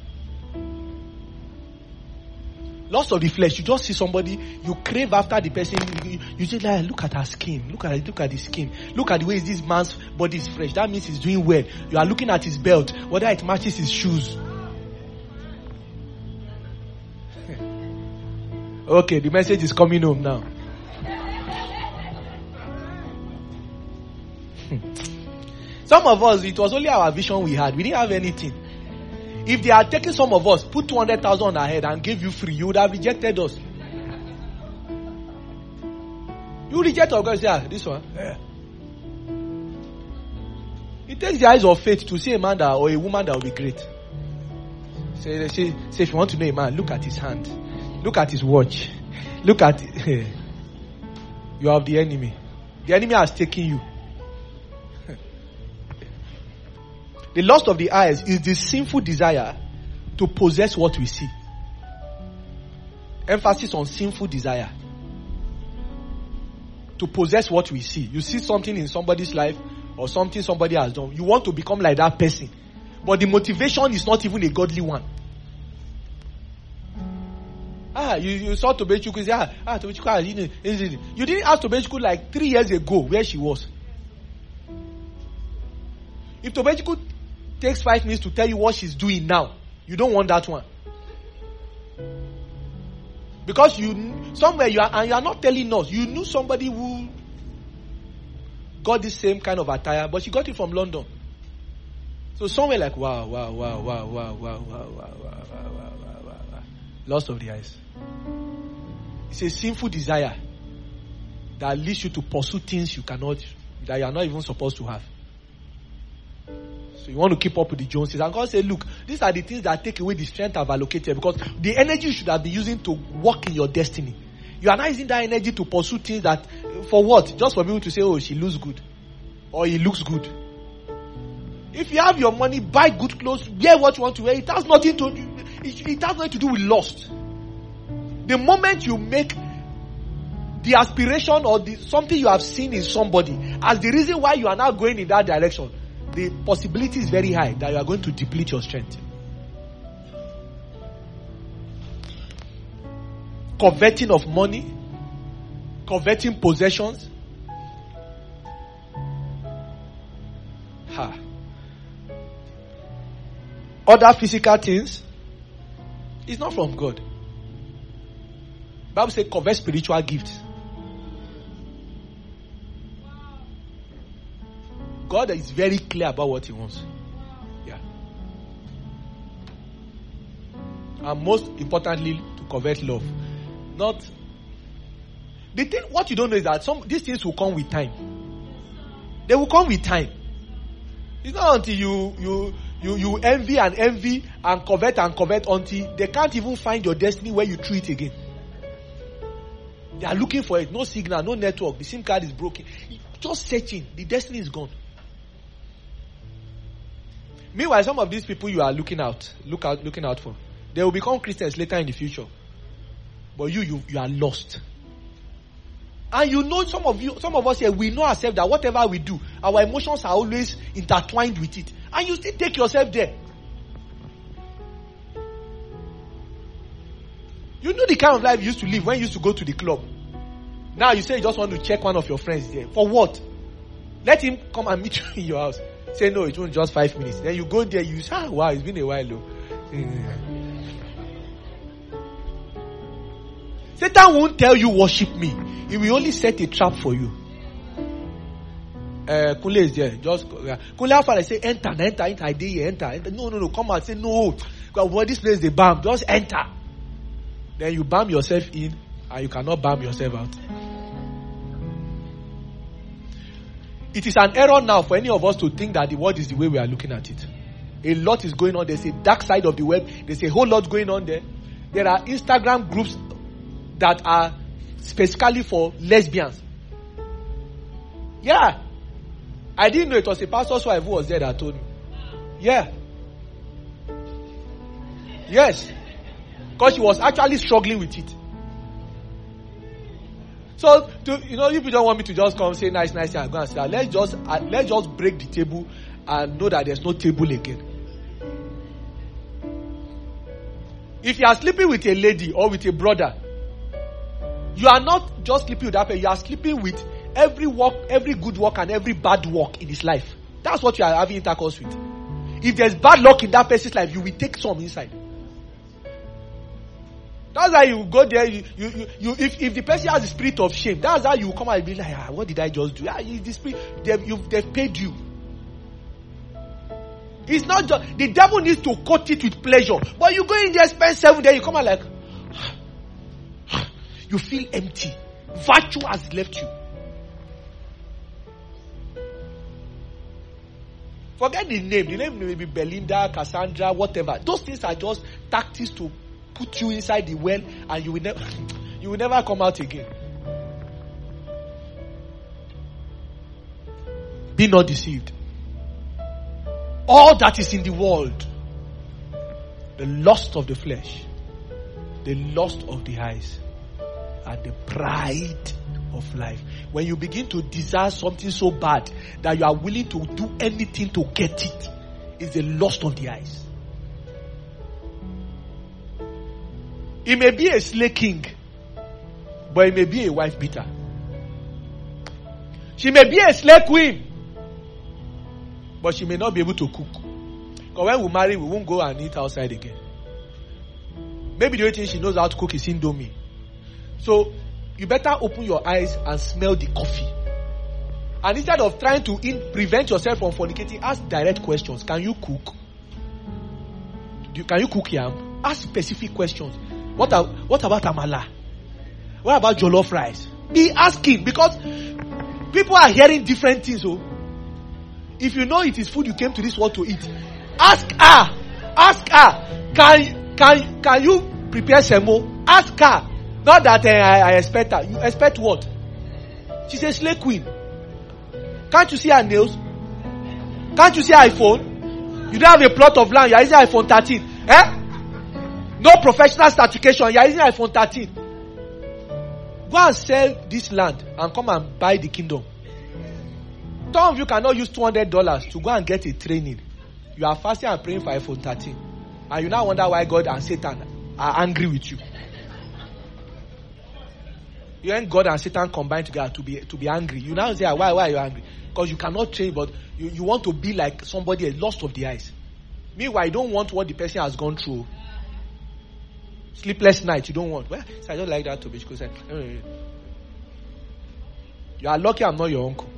Loss of the flesh. You just see somebody, you crave after the person. You just like, look at her skin. Look at the skin. Look at the way this man's body is fresh. That means he's doing well. You are looking at his belt, whether it matches his shoes. Okay, the message is coming home now. Some of us, it was only our vision we had. We didn't have anything. If they had taken some of us, put 200,000 on our head and gave you free, you would have rejected us. You reject our God and say, this one. Yeah. It takes the eyes of faith to see a man that, or a woman that will be great. Say if you want to know a man, look at his hand. Look at his watch. Look at you have the enemy. The enemy has taken you. The lust of the eyes is the sinful desire to possess what we see. Emphasis on sinful desire. To possess what we see. You see something in somebody's life or something somebody has done. You want to become like that person. But the motivation is not even a godly one. You saw Tobechukwu say, Tobechukwu, you didn't ask Tobechukwu like 3 years ago where she was. If Tobechukwu takes 5 minutes to tell you what she's doing now, you don't want that one. Because somewhere you are, and you are not telling us, you knew somebody who got the same kind of attire, but she got it from London. So somewhere like, wow. Loss of the eyes. It's a sinful desire that leads you to pursue things that you are not even supposed to have. So you want to keep up with the Joneses. And God said, look, these are the things that take away the strength I've allocated, because the energy you should have been using to walk in your destiny. You are not using that energy to pursue things that, for what? Just for people to say, oh, she looks good. Or he looks good. If you have your money, buy good clothes, wear what you want to wear. It has nothing to do with lust. The moment you make the aspiration or something you have seen in somebody as the reason why you are now going in that direction, the possibility is very high that you are going to deplete your strength. Coveting of money, coveting possessions. Other physical things. It's not from God. Bible says covet spiritual gifts. God is very clear about what he wants. Yeah. And most importantly, to covet love. Not the thing. What you don't know is that these things will come with time. They will come with time. It's not until you envy and covet until they can't even find your destiny where you threw it again. They are looking for it. No signal, no network. The SIM card is broken. Just searching. The destiny is gone. Meanwhile, some of these people you are looking out for, they will become Christians later in the future. But you are lost. And you know, some of us here, we know ourselves that whatever we do, our emotions are always intertwined with it. And you still take yourself there. You know the kind of life you used to live when you used to go to the club. Now you say you just want to check one of your friends there. For what? Let him come and meet you in your house. Say no, it won't just 5 minutes. Then you go there, you say, wow, it's been a while though. Satan won't tell you worship me. He will only set a trap for you. Kunle is there. Just Kunle Alpha say enter. I did enter. No. Come out. Say no. Because this place they bam. Just enter. Then you bam yourself in, and you cannot bam yourself out. It is an error now for any of us to think that the world is the way we are looking at it. A lot is going on. There's a dark side of the web. There's a whole lot going on there. There are Instagram groups that are specifically for lesbians. Yeah. I didn't know it was a pastor's wife who was there that told me. Yeah. Yes. Because she was actually struggling with it. So, if you don't want me to just come say nice and go and say, let's just break the table and know that there's no table again. If you are sleeping with a lady or with a brother, you are not just sleeping with that person, you are sleeping with every good work and every bad work in his life. That's what you are having intercourse with. If there's bad luck in that person's life, you will take some inside. That's how you go there. If the person has the spirit of shame, that's how you come and be like, what did I just do? The spirit, they've paid you. It's not just the devil needs to coat it with pleasure, but you go in there, spend 7 days, you come out like you feel empty. Virtue has left you. Forget the name. The name may be Belinda, Cassandra, whatever. Those things are just tactics to put you inside the well, and you will never come out again. Be not deceived. All that is in the world, the lust of the flesh, the lust of the eyes, and the pride of life. When you begin to desire something so bad that you are willing to do anything to get it, it's the lust of the eyes. It may be a slay king, but it may be a wife beater. She may be a slay queen, but she may not be able to cook. Because when we marry, we won't go and eat outside again. Maybe the only thing she knows how to cook is Indomie. So, you better open your eyes and smell the coffee. And instead of trying to prevent yourself from fornicating, ask direct questions. Can you cook? Can you cook yam? Ask specific questions. What about amala? What about jollof rice? Be asking, because people are hearing different things. So, if you know it is food you came to this world to eat, ask her. Can you prepare semo? Ask her. Not that I expect her. You expect what? She's a slave queen. Can't you see her nails? Can't you see her iPhone? You don't have a plot of land. You are using iPhone 13. No professional certification. You are using iPhone 13. Go and sell this land and come and buy the kingdom. Some of you cannot use $200 to go and get a training. You are fasting and praying for iPhone 13. And you now wonder why God and Satan are angry with you. You and God and Satan combined together to be angry. You now say, why are you angry? Because you cannot train, but you want to be like somebody lost of the eyes. Meanwhile, you don't want what the person has gone through. Sleepless night, you don't want. Well, so I don't like that to be because you are lucky I'm not your uncle.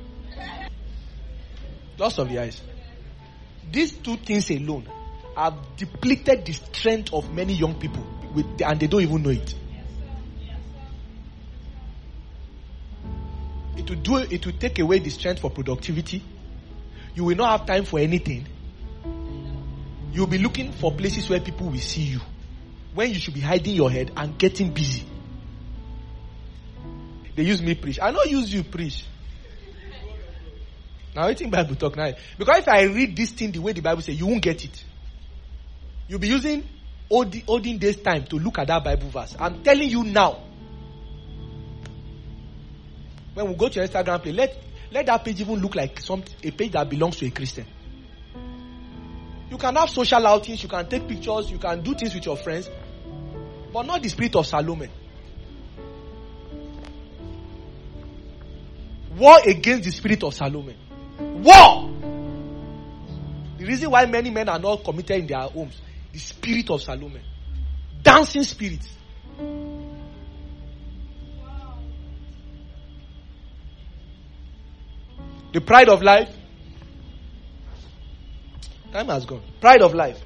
Lost of the eyes. These two things alone have depleted the strength of many young people, and they don't even know it. It will take away the strength for productivity. You will not have time for anything. You will be looking for places where people will see you, when you should be hiding your head and getting busy. They use me preach. I don't use you preach. Now I think Bible talk now. Because if I read this thing the way the Bible says, you won't get it. You'll be using olden days time to look at that Bible verse. I'm telling you now. When we go to your Instagram page, let that page even look like a page that belongs to a Christian. You can have social outings, you can take pictures, you can do things with your friends, but not the spirit of Salome. War against the spirit of Salome. War! The reason why many men are not committed in their homes, the spirit of Salome. Dancing spirits. The pride of life. Time has gone. Pride of life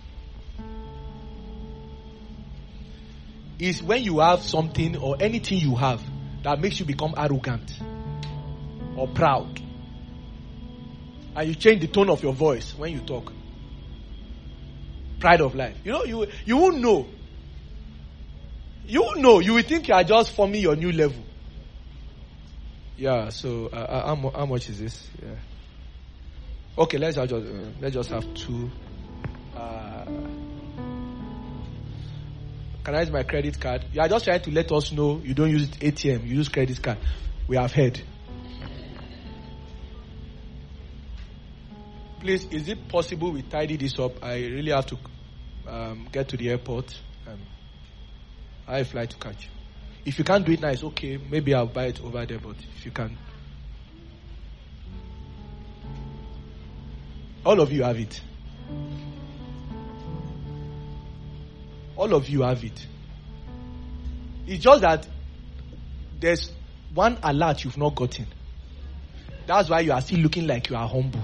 is when you have something or anything you have that makes you become arrogant or proud. And you change the tone of your voice when you talk. Pride of life. You won't know. You won't know. You will think you are just forming your new level. Yeah, so how much is this? Yeah. Okay, let's just have two. Can I use my credit card? You are just trying to let us know you don't use ATM, you use credit card. We have heard. Please, is it possible we tidy this up? I really have to get to the airport. I have a flight to catch. If you can't do it now, it's okay. Maybe I'll buy it over there, but if you can. All of you have it. All of you have it. It's just that there's one alert you've not gotten. That's why you are still looking like you are humble.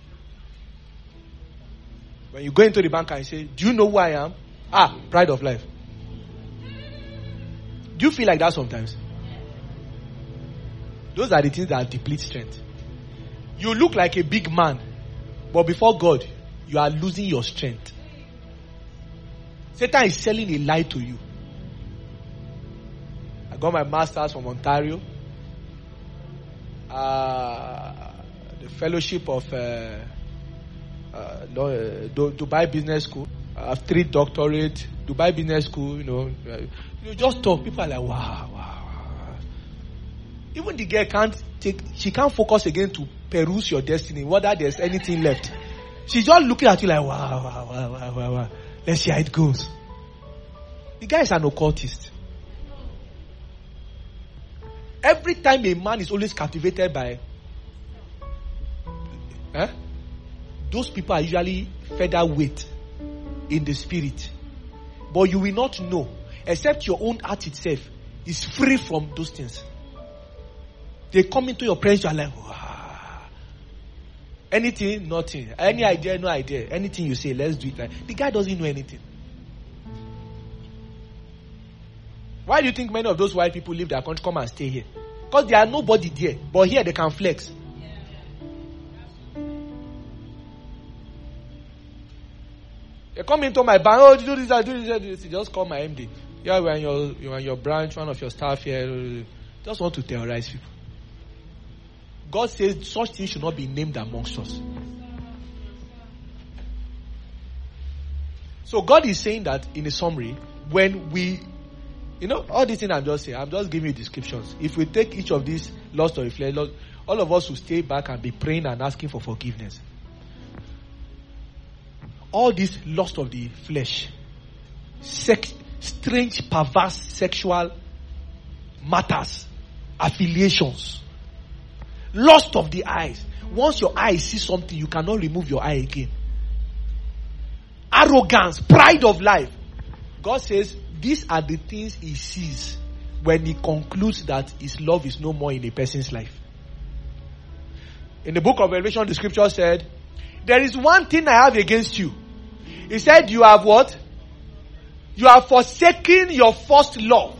When you go into the bank and say, do you know who I am? Pride of life. Do you feel like that sometimes? Those are the things that deplete strength. You look like a big man, but before God, you are losing your strength. Satan is selling a lie to you. I got my master's from Ontario. The fellowship of Dubai Business School. I have 3 doctorates. Dubai Business School, you just talk. People are like, wow. Even the girl she can't focus again to peruse your destiny, whether there's anything left. She's just looking at you like, wow. Let's see how it goes. The guy is an occultist. Every time a man is always captivated by those people are usually featherweight in the spirit. But you will not know, except your own heart itself is free from those things. They come into your presence, you are like, wow. Anything, nothing. Any idea, no idea. Anything you say, let's do it. The guy doesn't know anything. Why do you think many of those white people leave their country, come and stay here? Because there are nobody there. But here they can flex. They come into my bank, do this, do this. Just call my MD. Yeah, you're in your branch, one of your staff here. Just want to terrorize people. God says such things should not be named amongst us. So God is saying that in a summary, when we, all these things I'm just saying, I'm just giving you descriptions. If we take each of these lust of the flesh, all of us will stay back and be praying and asking for forgiveness. All this lust of the flesh, strange, perverse sexual matters, affiliations, lust of the eyes. Once your eye sees something, you cannot remove your eye again. Arrogance, pride of life. God says these are the things he sees when he concludes that his love is no more in a person's life. In the book of Revelation, the scripture said, there is one thing I have against you. He said, you have what? You have forsaken your first love.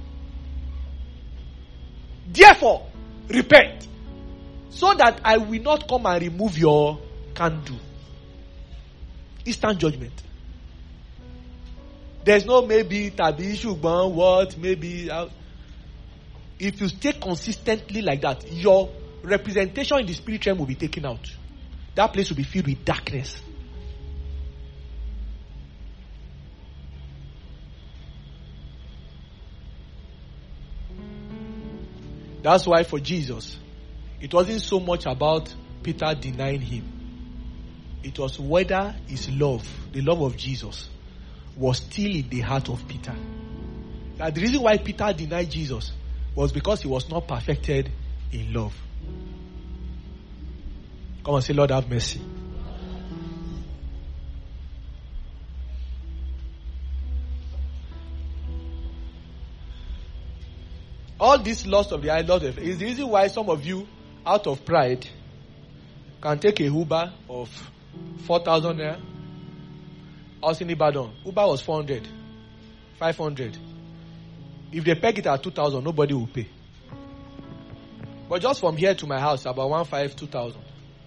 Therefore, repent, so that I will not come and remove your candle. Instant judgment. There's no maybe, tabi, shugban, what, maybe. If you stay consistently like that, your representation in the spirit realm will be taken out. That place will be filled with darkness. That's why for Jesus, it wasn't so much about Peter denying him. It was whether his love, the love of Jesus, was still in the heart of Peter. Now, the reason why Peter denied Jesus was because he was not perfected in love. Come on, say, Lord, have mercy. All this lust of the eye, is the reason why some of you, out of pride, can take a Uber of 4,000 naira. I was in Ibadan. Uber was 400, 500. If they peg it at 2,000, nobody will pay. But just from here to my house, about 1,500, 2,000.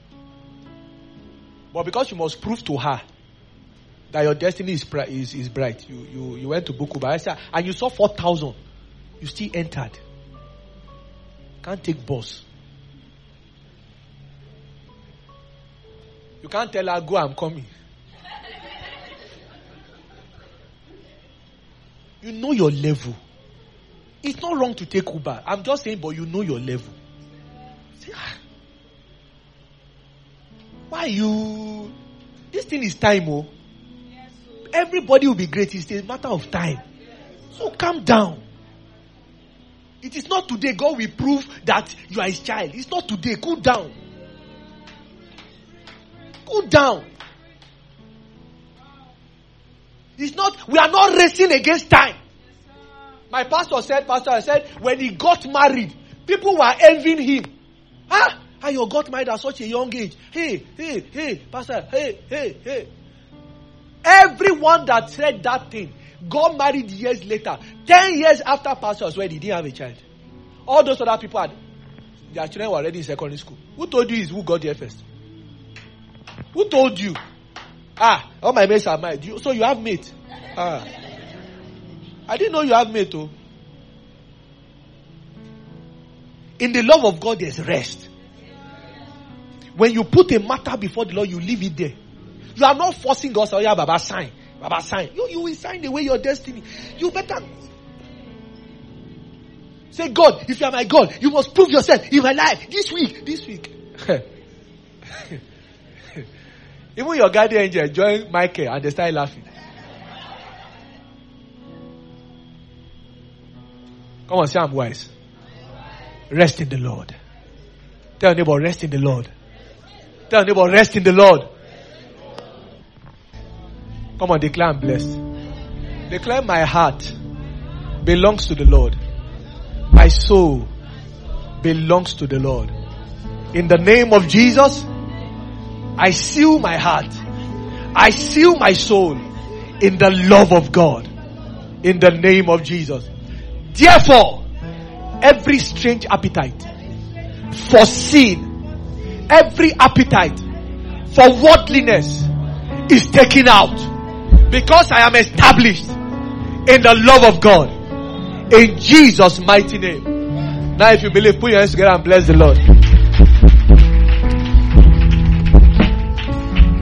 But because you must prove to her that your destiny is bright, you went to book Uber and you saw 4,000. You still entered. Can't take bus. You can't tell her, go, I'm coming. You know your level. It's not wrong to take Uber. I'm just saying, but you know your level. Say, why you? This thing is time, oh. Everybody will be great. It's a matter of time. So calm down. It is not today God will prove that you are his child. It's not today. Cool down. Cool down. It's not, we are not racing against time. My pastor said, when he got married, people were envying him. Huh? How you got married at such a young age? Hey, pastor, hey. Everyone that said that thing got married years later. 10 years after pastor's wedding, he didn't have a child. All those other people their children were already in secondary school. Who told you is who got there first? Who told you? All my mates are married. So you have mate. I didn't know you have mate, oh. In the love of God, there's rest. When you put a matter before the Lord, you leave it there. You are not forcing God. Oh, yeah, Baba, sign. Baba, sign. You will sign away your destiny. You better say, God, if you are my God, you must prove yourself in my life this week. Even your guardian angel join Michael and they start laughing. Come on, say I'm wise. Rest in the Lord. Tell your neighbor, rest in the Lord. Tell your neighbor, rest in the Lord. Come on, declare I'm blessed. Declare my heart belongs to the Lord. My soul belongs to the Lord. In the name of Jesus, I seal my heart. I seal my soul in the love of God. In the name of Jesus. Therefore, every strange appetite for sin, every appetite for worldliness is taken out. Because I am established in the love of God. In Jesus' mighty name. Now if you believe, put your hands together and bless the Lord.